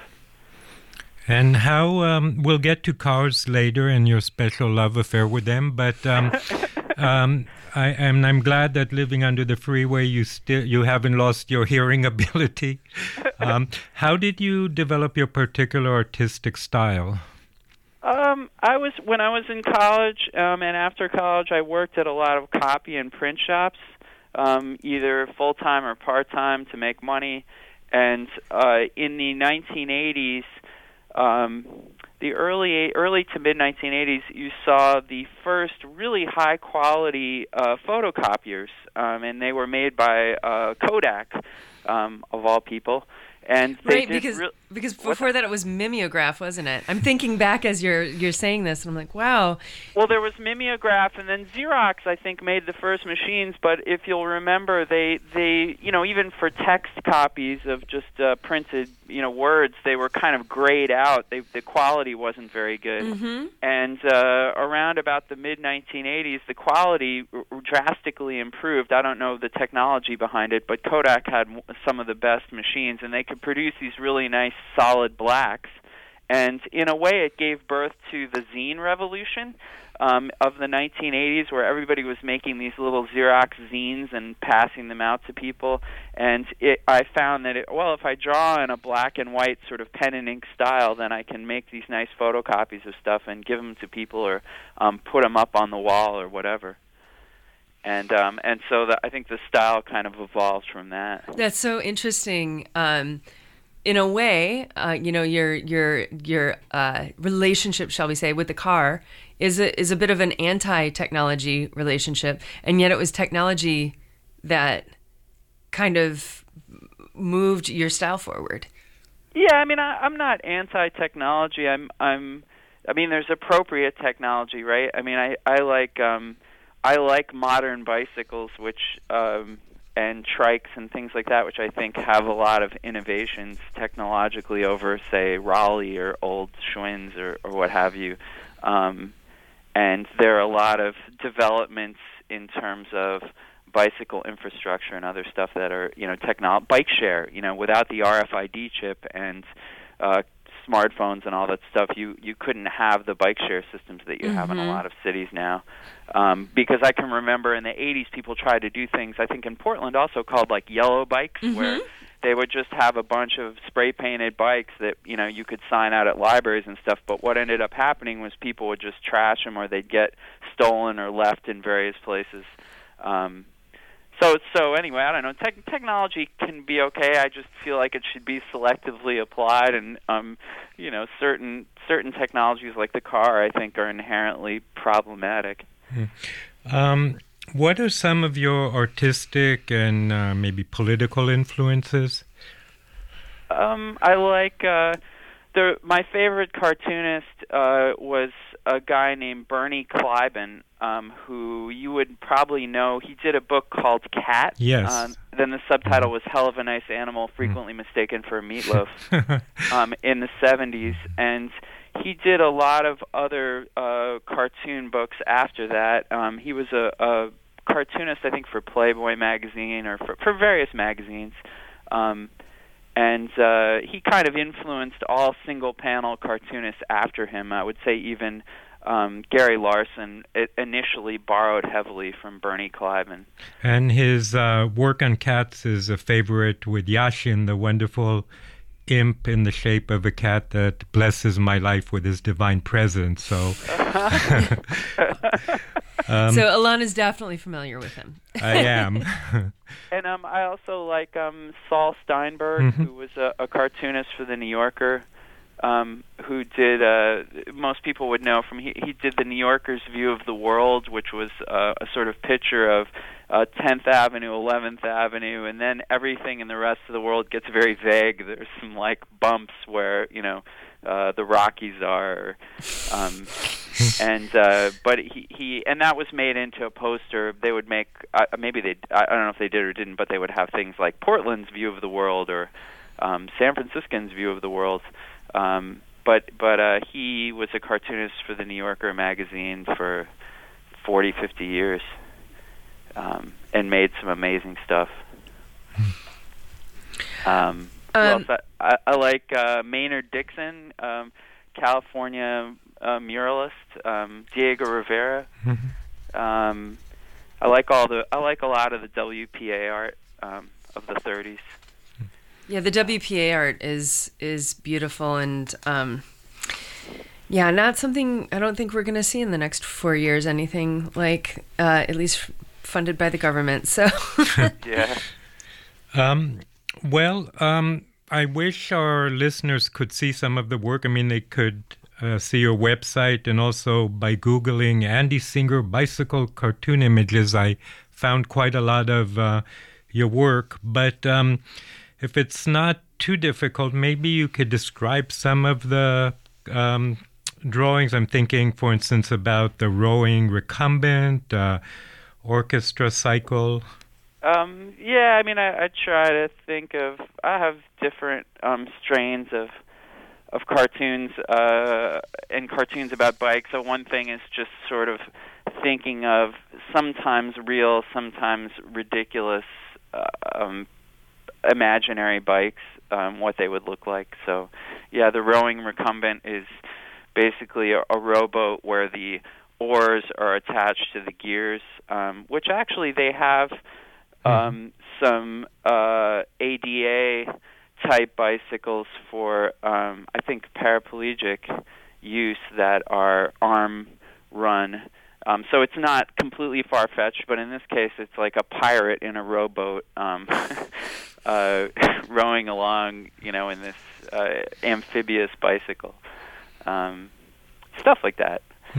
Speaker 6: And how, um, we'll get to cars later and your special love affair with them, but um, um, I, and I'm glad that living under the freeway, you still you haven't lost your hearing ability. Um, how did you develop your particular artistic style?
Speaker 10: Um, I was when I was in college, um, and after college, I worked at a lot of copy and print shops, um, either full time or part time to make money. And uh, in the nineteen eighties. Um, the early early to mid nineteen eighties, you saw the first really high quality uh, photocopiers, um, and they were made by uh, Kodak, um, of all people. And they
Speaker 7: right,
Speaker 10: did
Speaker 7: because
Speaker 10: re-
Speaker 7: because before that it was mimeograph, wasn't it? I'm thinking back as you're you're saying this, and I'm like, wow.
Speaker 10: Well, there was mimeograph, and then Xerox, I think, made the first machines. But if you'll remember, they they you know even for text copies of just uh, printed you know words, they were kind of grayed out. They, the quality wasn't very good.
Speaker 7: Mm-hmm.
Speaker 10: And uh, around about the mid nineteen eighties, the quality r- drastically improved. I don't know the technology behind it, but Kodak had some of the best machines, and they could produce these really nice solid blacks. And in a way, it gave birth to the zine revolution um, of the nineteen eighties, where everybody was making these little Xerox zines and passing them out to people. And it, I found that, it, well, if I draw in a black and white sort of pen and ink style, then I can make these nice photocopies of stuff and give them to people, or um, put them up on the wall or whatever. And um, and so the, I think the style kind of evolved from that.
Speaker 7: That's so interesting. Um, in a way, uh, you know, your your your uh, relationship, shall we say, with the car is a, is a bit of an anti-technology relationship, and yet it was technology that kind of moved your style forward.
Speaker 10: Yeah, I mean, I, I'm not anti-technology. I'm I'm. I mean, there's appropriate technology, right? I mean, I I like. Um, I like modern bicycles, which um, and trikes and things like that, which I think have a lot of innovations technologically over, say, Raleigh or old Schwinn's or, or what have you. Um, and there are a lot of developments in terms of bicycle infrastructure and other stuff that are, you know, techno- bike share. You know, without the R F I D chip and uh, smartphones and all that stuff, you, you couldn't have the bike share systems that you mm-hmm. have in a lot of cities now. Um, because I can remember in the eighties, people tried to do things, I think in Portland also, called like yellow bikes, mm-hmm. where they would just have a bunch of spray-painted bikes that, you know, you could sign out at libraries and stuff. But what ended up happening was people would just trash them, or they'd get stolen or left in various places. Um, So, so anyway, I don't know. Te- technology can be okay. I just feel like it should be selectively applied, and um, you know, certain certain technologies like the car, I think, are inherently problematic.
Speaker 6: Um, what are some of your artistic and uh, maybe political influences?
Speaker 10: Um, I like uh, the my favorite cartoonist uh, was a guy named Bernie Kleiben, um, who you would probably know. He did a book called Cat.
Speaker 6: Yes.
Speaker 10: Um, then the subtitle was Hell of a Nice Animal, Frequently mm. Mistaken for a Meatloaf, um, in the seventies. And he did a lot of other uh, cartoon books after that. Um, he was a, a cartoonist, I think, for Playboy magazine or for, for various magazines. Um, and uh, he kind of influenced all single-panel cartoonists after him. I would say even um, Gary Larson it initially borrowed heavily from Bernie Kleiben.
Speaker 6: And his uh, work on cats is a favorite with Yashin, the wonderful imp in the shape of a cat that blesses my life with his divine presence. So,
Speaker 7: um, so Alana's definitely familiar with him.
Speaker 6: I am.
Speaker 10: And um, I also like um, Saul Steinberg, mm-hmm. who was a, a cartoonist for The New Yorker, um, who did, uh, most people would know from, he, he did The New Yorker's View of the World, which was uh, a sort of picture of uh, tenth Avenue, eleventh Avenue, and then everything in the rest of the world gets very vague. There's some, like, bumps where, you know, uh, the Rockies are, um, and uh, but he, he and that was made into a poster. They would make uh, maybe they I don't know if they did or didn't, but they would have things like Portland's view of the world or um, San Franciscan's view of the world. Um, but but uh, he was a cartoonist for the New Yorker magazine for forty, fifty years, um, and made some amazing stuff. Um, Um, well, I, I like uh, Maynard Dixon, um, California uh, muralist, um, Diego Rivera. Mm-hmm. Um, I like all the. I like a lot of the W P A art um, of the thirties.
Speaker 7: Yeah, the W P A art is is beautiful, and um, yeah, not something I don't think we're going to see in the next four years. Anything like uh, at least funded by the government. So
Speaker 10: yeah.
Speaker 6: Um, well, um, I wish our listeners could see some of the work. I mean, they could uh, see your website, and also by Googling Andy Singer bicycle cartoon images, I found quite a lot of uh, your work. But um, if it's not too difficult, maybe you could describe some of the um, drawings. I'm thinking, for instance, about the rowing recumbent, uh, orchestra cycle.
Speaker 10: Um, yeah, I mean, I, I try to think of. I have different um, strains of of cartoons uh, and cartoons about bikes. So one thing is just sort of thinking of sometimes real, sometimes ridiculous, uh, um, imaginary bikes, um, what they would look like. So, yeah, the rowing recumbent is basically a, a rowboat where the oars are attached to the gears, um, which actually they have. Um, some uh, A D A-type bicycles for, um, I think, paraplegic use that are arm-run. Um, so it's not completely far-fetched, but in this case it's like a pirate in a rowboat um, uh, rowing along, you know, in this uh, amphibious bicycle. Um, stuff like that.
Speaker 6: Hmm.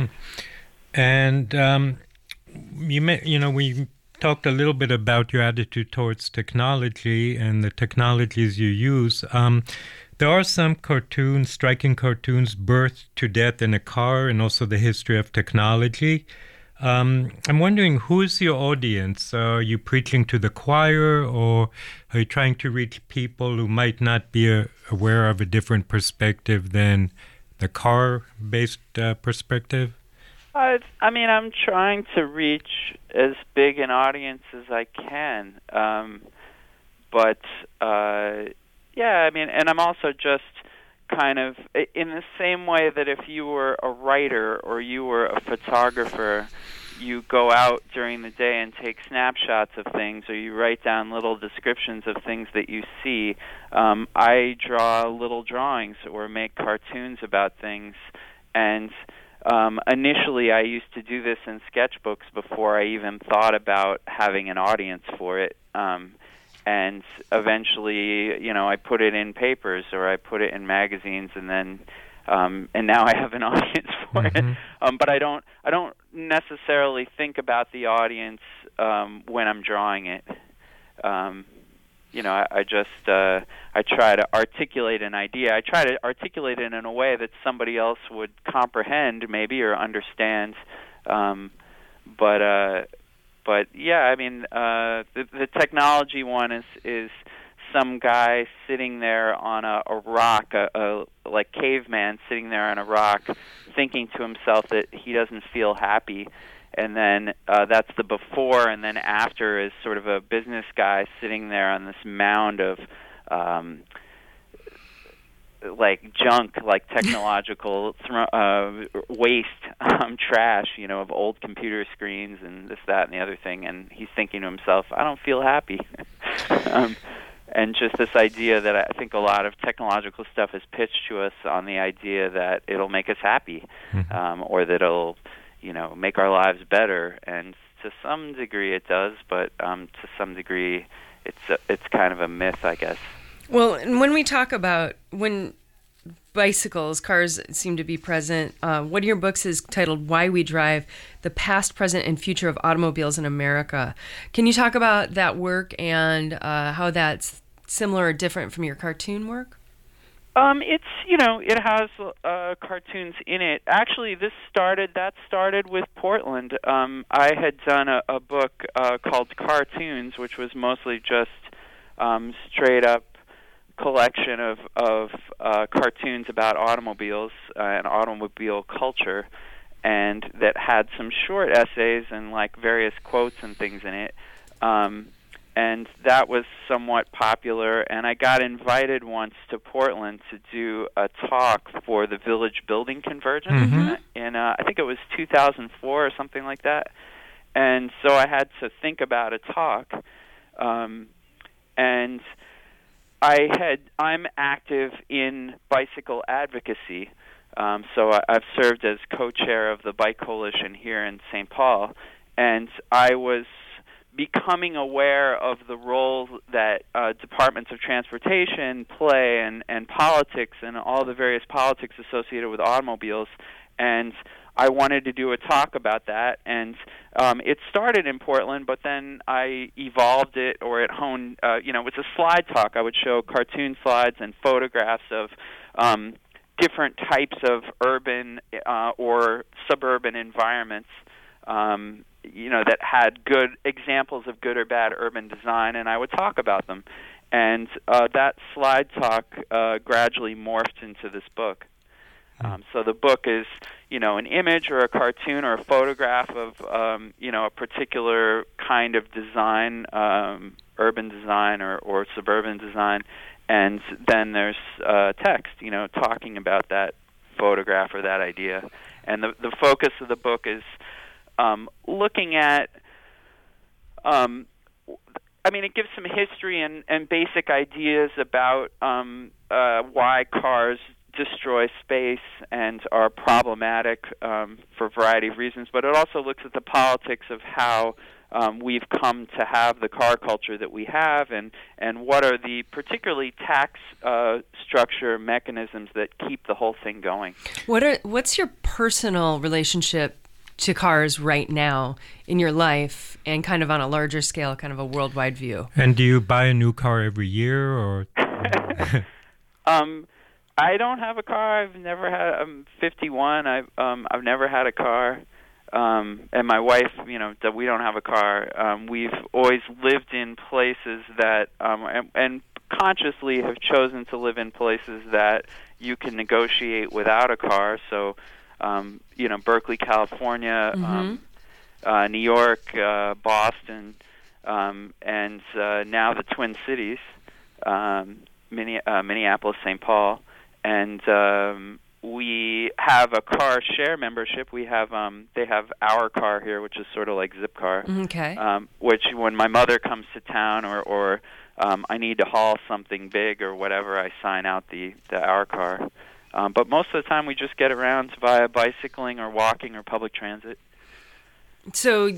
Speaker 6: And um, you may, you know, we talked a little bit about your attitude towards technology and the technologies you use. Um, there are some cartoons, striking cartoons, Birth to Death in a Car, and also the history of technology. Um, I'm wondering, who is your audience? Uh, are you preaching to the choir, or are you trying to reach people who might not be uh, aware of a different perspective than the car-based uh, perspective?
Speaker 10: Uh, I mean, I'm trying to reach as big an audience as I can. Um, but, uh, yeah, I mean, and I'm also just kind of, in the same way that if you were a writer or you were a photographer, you go out during the day and take snapshots of things, or you write down little descriptions of things that you see. Um, I draw little drawings or make cartoons about things, and um, initially I used to do this in sketchbooks before I even thought about having an audience for it. Um, and eventually, you know, I put it in papers or I put it in magazines, and then Um, and now I have an audience for mm-hmm. it, um, but I don't. I don't necessarily think about the audience um, when I'm drawing it. Um, you know, I, I just uh, I try to articulate an idea. I try to articulate it in a way that somebody else would comprehend, maybe, or understand. Um, but uh, but yeah, I mean, uh, the, the technology one is is. Some guy sitting there on a, a rock, a, a like caveman sitting there on a rock, thinking to himself that he doesn't feel happy, and then uh, that's the before, and then after is sort of a business guy sitting there on this mound of um, like junk, like technological th- uh, waste, um, trash, you know, of old computer screens and this, that, and the other thing, and he's thinking to himself, I don't feel happy. um, And just this idea that I think a lot of technological stuff is pitched to us on the idea that it'll make us happy, mm-hmm. um, or that it'll, you know, make our lives better. And to some degree it does, but um, to some degree it's a, it's kind of a myth, I guess.
Speaker 7: Well, and when we talk about when bicycles, cars seem to be present, uh, one of your books is titled Why We Drive, The Past, Present, and Future of Automobiles in America. Can you talk about that work and uh, how that's similar or different from your cartoon work?
Speaker 10: Um, it's, you know, it has uh, cartoons in it. Actually, this started, that started with Portland. Um, I had done a, a book uh, called Cartoons, which was mostly just um, straight up collection of of uh, cartoons about automobiles uh, and automobile culture, and that had some short essays and like various quotes and things in it. Um, and that was somewhat popular. And I got invited once to Portland to do a talk for the Village Building Convergence mm-hmm. in uh, I think it was two thousand four or something like that. And so I had to think about a talk, um, and I had, I'm active in bicycle advocacy, um, so I, I've served as co-chair of the Bike Coalition here in Saint Paul, and I was becoming aware of the role that uh, departments of transportation play and, and politics and all the various politics associated with automobiles, and I wanted to do a talk about that, and um, it started in Portland, but then I evolved it, or it honed, uh, you know, it was a slide talk. I would show cartoon slides and photographs of um, different types of urban uh, or suburban environments, um, you know, that had good examples of good or bad urban design, and I would talk about them. And uh, that slide talk uh, gradually morphed into this book. Um, so the book is, you know, an image or a cartoon or a photograph of, um, you know, a particular kind of design, um, urban design or, or suburban design, and then there's uh, text, you know, talking about that photograph or that idea. And the the focus of the book is um, looking at, um, I mean, it gives some history and, and basic ideas about um, uh, why cars destroy space and are problematic um, for a variety of reasons, but it also looks at the politics of how um, we've come to have the car culture that we have, and, and what are the particularly tax uh, structure mechanisms that keep the whole thing going.
Speaker 7: What are what's your personal relationship to cars right now in your life, and kind of on a larger scale, kind of a worldwide view?
Speaker 6: And do you buy a new car every year, or?
Speaker 10: um. I don't have a car. I've never had. I'm fifty-one. I've um, I've never had a car. um, and my wife, you know, that we don't have a car. Um, we've always lived in places that, um, and, and consciously have chosen to live in places that you can negotiate without a car. So, um, you know, Berkeley, California,
Speaker 7: Mm-hmm.
Speaker 10: um, uh, New York, uh, Boston, um, and uh, now the Twin Cities, um, Minne- uh, Minneapolis, Saint Paul, and um, we have a car share membership. We have um, they have our car here, which is sort of like Zipcar.
Speaker 7: Okay.
Speaker 10: Um, which when my mother comes to town or or um, I need to haul something big or whatever, I sign out the the our car. Um, but most of the time, we just get around via bicycling or walking or public transit.
Speaker 7: So,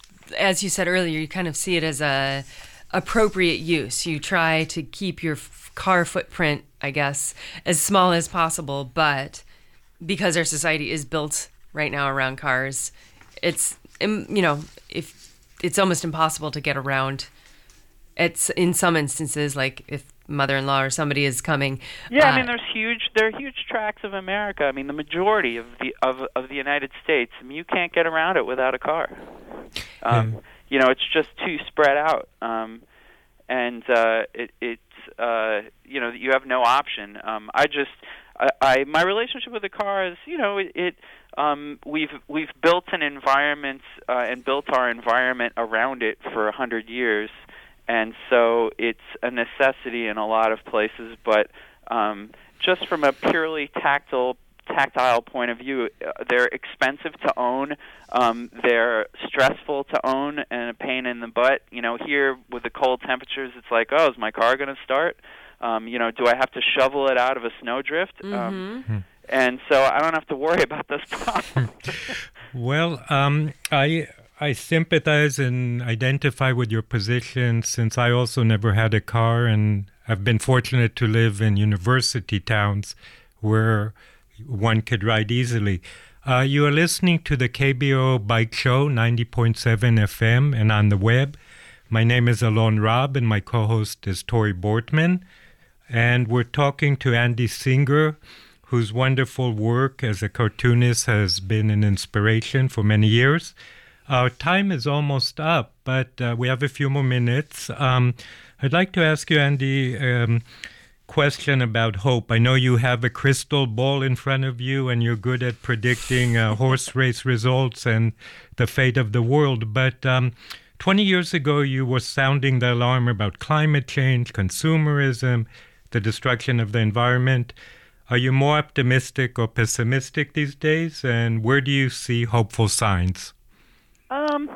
Speaker 7: as you said earlier, you kind of see it as a appropriate use. You try to keep your f- car footprint, I guess, as small as possible, but because our society is built right now around cars, it's, um, you know, if it's almost impossible to get around. It's in some instances, like if mother-in-law or somebody is coming.
Speaker 10: Yeah,
Speaker 7: uh,
Speaker 10: I mean, there's huge, there are huge tracts of America. I mean, the majority of the of of the United States. I mean, you can't get around it without a car. Um,
Speaker 6: Yeah.
Speaker 10: You know, it's just too spread out, um, and uh, it it's uh, you know, you have no option. Um, I just, I, I my relationship with the car is, you know, it. it um, we've we've built an environment uh, and built our environment around it for a hundred years. And so it's a necessity in a lot of places, but um, just from a purely tactile tactile point of view, uh, they're expensive to own, um, they're stressful to own, and a pain in the butt. You know, here with the cold temperatures, it's like, oh, is my car going to start? Um, you know, do I have to shovel it out of a snowdrift?
Speaker 7: Mm-hmm.
Speaker 10: Um, and so I don't have to worry about this problem.
Speaker 6: Well, um, I I sympathize and identify with your position since I also never had a car, and I've been fortunate to live in university towns where one could ride easily. Uh, you are listening to the K B O Bike Show, ninety point seven F M, and on the web. My name is Alon Robb, and my co-host is Tori Bortman. And we're talking to Andy Singer, whose wonderful work as a cartoonist has been an inspiration for many years. Our time is almost up, but uh, we have a few more minutes. Um, I'd like to ask you, Andy, a um, question about hope. I know you have a crystal ball in front of you, and you're good at predicting uh, horse race results and the fate of the world. But um, twenty years ago, you were sounding the alarm about climate change, consumerism, the destruction of the environment. Are you more optimistic or pessimistic these days? And where do you see hopeful signs?
Speaker 10: Um,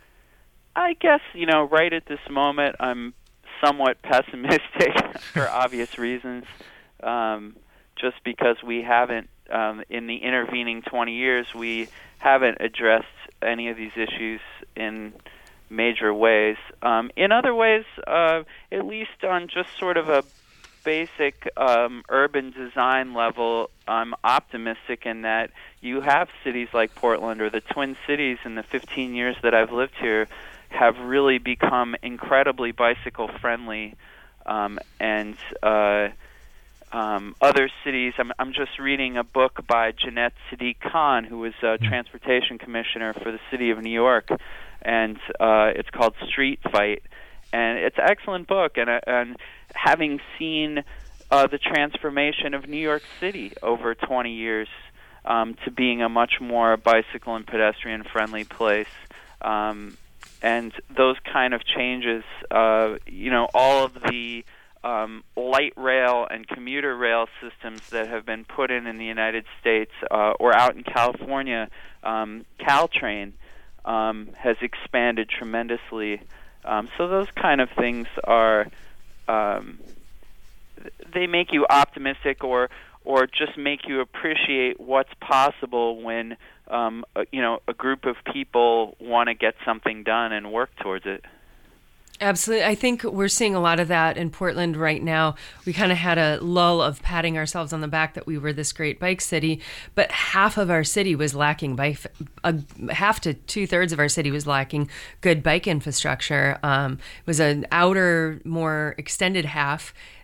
Speaker 10: I guess, you know, right at this moment, I'm somewhat pessimistic for obvious reasons, um, just because we haven't, um, in the intervening twenty years, we haven't addressed any of these issues in major ways. Um, in other ways, uh, at least on just sort of a basic um, urban design level, I'm optimistic in that you have cities like Portland or the Twin Cities in the fifteen years that I've lived here have really become incredibly bicycle friendly, um, and uh, um, other cities. I'm, I'm just reading a book by Jeanette Sadiq Khan, who was a transportation commissioner for the city of New York, and uh, it's called Street Fight, and it's an excellent book. And, uh, and having seen uh, the transformation of New York City over twenty years um, to being a much more bicycle and pedestrian friendly place. Um, and those kind of changes, uh, you know, all of the um, light rail and commuter rail systems that have been put in in the United States uh, or out in California, um, Caltrain um, has expanded tremendously. Um, so those kind of things are, um, they make you optimistic or or just make you appreciate what's possible when, um, a, you know, a group of people want to get something done and work towards it.
Speaker 7: Absolutely. I think we're seeing a lot of that in Portland right now. We kind of had a lull of patting ourselves on the back that we were this great bike city, but half of our city was lacking bike, uh, half to two thirds of our city was lacking good bike infrastructure. Um, it was an outer, more extended half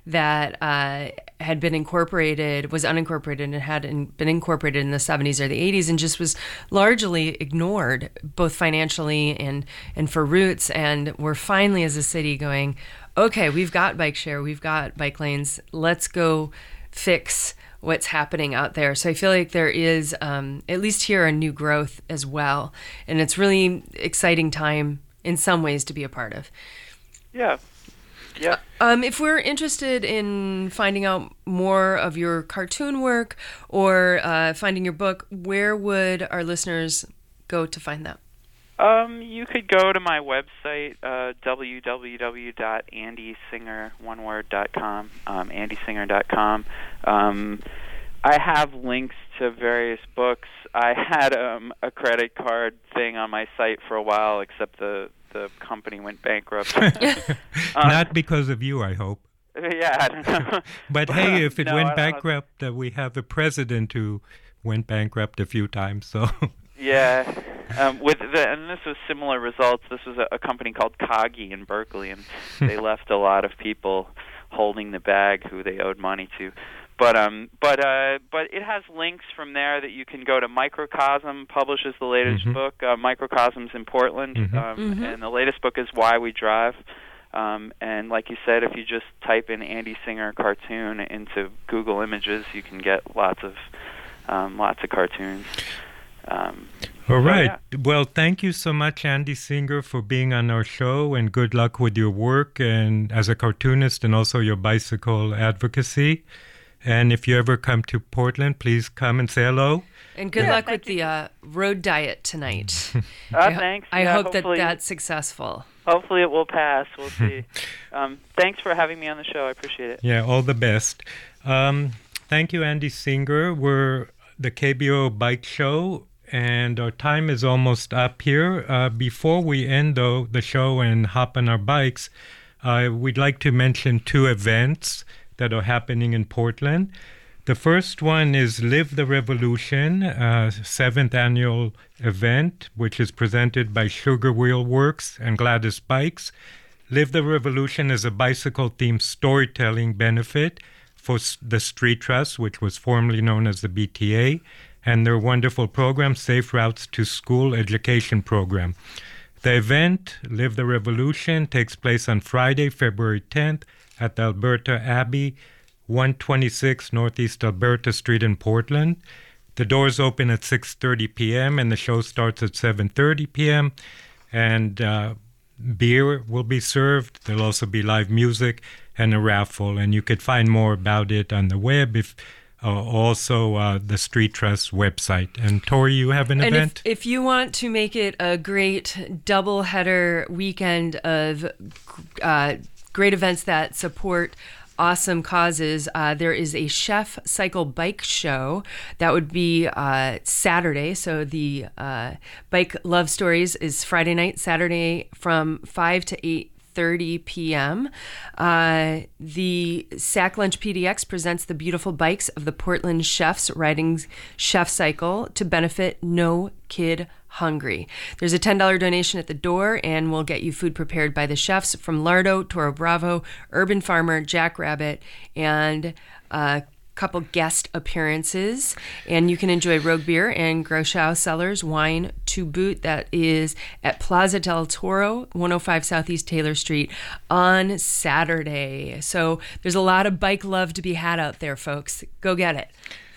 Speaker 7: that uh, had been incorporated, was unincorporated and had in, been incorporated in the seventies or the eighties and just was largely ignored, both financially and, and for routes. And we're finally, as a city, going, okay, we've got bike share, we've got bike lanes, let's go fix what's happening out there. So I feel like there is, um, at least here, a new growth as well. And it's really exciting time in some ways to be a part of.
Speaker 10: Yeah. Yeah.
Speaker 7: Um, if we're interested in finding out more of your cartoon work or uh, finding your book, where would our listeners go to find that?
Speaker 10: Um, you could go to my website, uh, w w w dot andy singer one word dot com, um, andy singer dot com. Um, I have links to various books. I had um, a credit card thing on my site for a while, except the, the company went bankrupt. um,
Speaker 6: Not because of you, I hope.
Speaker 10: Yeah, I don't know.
Speaker 6: But hey, if it
Speaker 10: No,
Speaker 6: went
Speaker 10: I don't know.
Speaker 6: bankrupt, uh, we have a president who went bankrupt a few times, so...
Speaker 10: Yeah, um, with the, and this was similar results. This was a, a company called Coggy in Berkeley, and they left a lot of people holding the bag who they owed money to. But um, but uh, but it has links from there that you can go to. Microcosm publishes the latest
Speaker 6: Mhm.
Speaker 10: book, uh, Microcosms in Portland,
Speaker 6: Mhm.
Speaker 10: um,
Speaker 7: Mhm.
Speaker 10: and the latest book is Why We Drive. Um, and like you said, if you just type in Andy Singer cartoon into Google Images, you can get lots of um, lots of cartoons. Um,
Speaker 6: All
Speaker 10: so,
Speaker 6: right.
Speaker 10: yeah.
Speaker 6: Well, thank you so much, Andy Singer, for being on our show, and good luck with your work and as a cartoonist and also your bicycle advocacy. And if you ever come to Portland, please come and say hello.
Speaker 7: And good
Speaker 10: Yeah,
Speaker 7: luck
Speaker 10: thank
Speaker 7: with the uh, road diet tonight.
Speaker 10: Uh,
Speaker 7: I, ho-
Speaker 10: thanks.
Speaker 7: I
Speaker 10: Yeah,
Speaker 7: hope that
Speaker 10: hopefully-
Speaker 7: that's successful.
Speaker 10: Hopefully it will pass. We'll see. um, thanks for having me on the show. I appreciate it.
Speaker 6: Yeah, all the best. Um, thank you, Andy Singer. We're the K B O Bike Show, and our time is almost up here. Uh, before we end, though, the show and hop on our bikes, uh, we'd like to mention two events that are happening in Portland. The first one is Live the Revolution, uh, seventh annual event, which is presented by Sugar Wheel Works and Gladys Bikes. Live the Revolution is a bicycle-themed storytelling benefit for s- the Street Trust, which was formerly known as the B T A, and their wonderful program, Safe Routes to School Education Program. The event, Live the Revolution, takes place on Friday, February tenth at the Alberta Abbey, one twenty-six Northeast Alberta Street in Portland. The doors open at six thirty p.m. and the show starts at seven thirty p.m. And uh, beer will be served. There'll also be live music and a raffle. And you could find more about it on the web, if uh, also uh, the Street Trust website. And Tori, you have an
Speaker 7: And
Speaker 6: event?
Speaker 7: if, if you want to make it a great double-header weekend of uh, great events that support awesome causes, uh, there is a Chef Cycle Bike Show that would be uh, Saturday. So the uh, Bike Love Stories is Friday night, Saturday from five to eight thirty p.m. Uh, the Sack Lunch P D X presents the beautiful bikes of the Portland chefs riding Chef Cycle to benefit No Kid Hungry. There's a ten dollars donation at the door, and we'll get you food prepared by the chefs from Lardo, Toro Bravo, Urban Farmer, Jackrabbit, and a couple guest appearances. And you can enjoy Rogue Beer and Groschau Cellars wine to boot. That is at Plaza del Toro, one oh five Southeast Taylor Street on Saturday. So there's a lot of bike love to be had out there, folks. Go get it.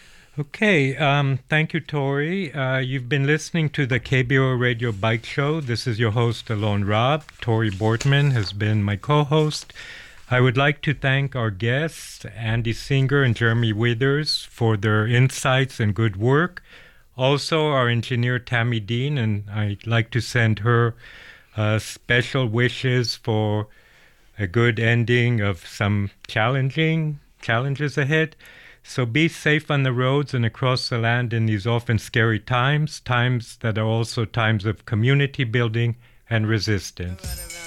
Speaker 6: Okay, um, thank you, Tori. Uh, you've been listening to the K B O Radio Bike Show. This is your host, Alon Rob. Tori Bortman has been my co-host. I would like to thank our guests, Andy Singer and Jeremy Withers, for their insights and good work. Also, our engineer, Tammy Dean, and I'd like to send her uh, special wishes for a good ending of some challenging challenges ahead. So be safe on the roads and across the land in these often scary times, times that are also times of community building and resistance.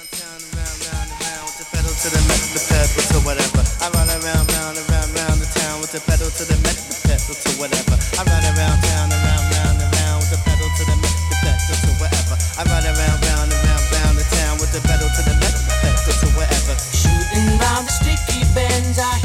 Speaker 5: To the metal, the pedal to whatever. I run around, round, around, round the town with the pedal to the metal, the pedal to whatever. I run around, town, around, round, around with the pedal to the metal, the pedal to whatever. I run around, round, around, round the town with the pedal to the metal, the pedal to whatever. Shooting round the sticky bends, I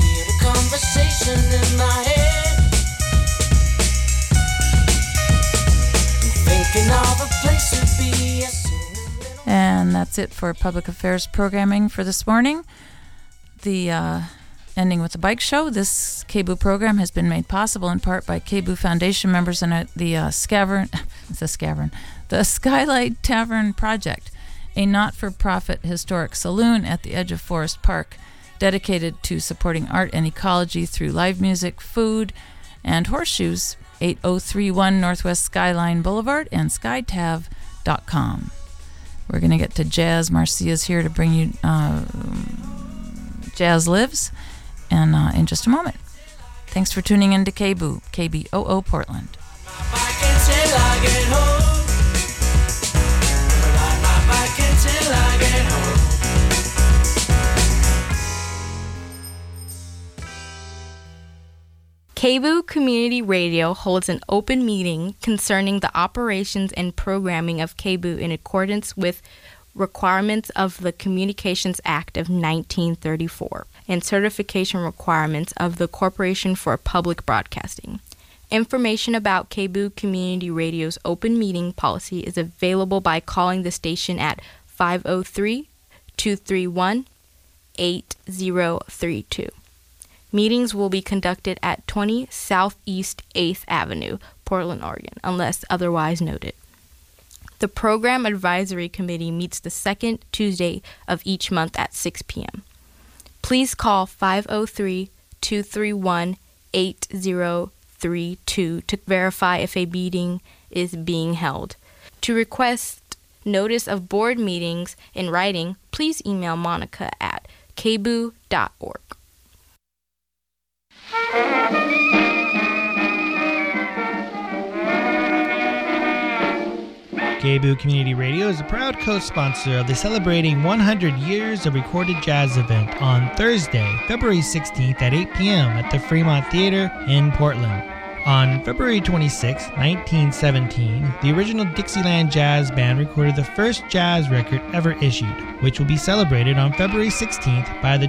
Speaker 2: it for public affairs programming for this morning. The uh, ending with the bike show. This K B O O program has been made possible in part by K B O O Foundation members and the uh, Scavern, the Scavern, the Skylight Tavern Project, a not-for-profit historic saloon at the edge of Forest Park, dedicated to supporting art and ecology through live music, food, and horseshoes. eight oh three one Northwest Skyline Boulevard and skytav dot com. We're going to get to jazz. Marcia's here to bring you uh, Jazz Lives, and uh, in just a moment. Thanks for tuning in to K B O O, K B O O Portland.
Speaker 11: K B O O Community Radio holds an open meeting concerning the operations and programming of K B O O in accordance with requirements of the Communications Act of nineteen thirty-four and certification requirements of the Corporation for Public Broadcasting. Information about K B O O Community Radio's open meeting policy is available by calling the station at five oh three, two three one, eight oh three two. Meetings will be conducted at twenty Southeast eighth Avenue, Portland, Oregon, unless otherwise noted. The Program Advisory Committee meets the second Tuesday of each month at six p.m. Please call five oh three, two three one, eight oh three two to verify if a meeting is being held. To request notice of board meetings in writing, please email Monica at k b o o dot org.
Speaker 12: K B O O Community Radio is a proud co-sponsor of the Celebrating one hundred Years of Recorded Jazz event on Thursday, February sixteenth at eight p.m. at the Fremont Theater in Portland. On February twenty-sixth, nineteen seventeen, the original Dixieland Jazz Band recorded the first jazz record ever issued, which will be celebrated on February sixteenth by the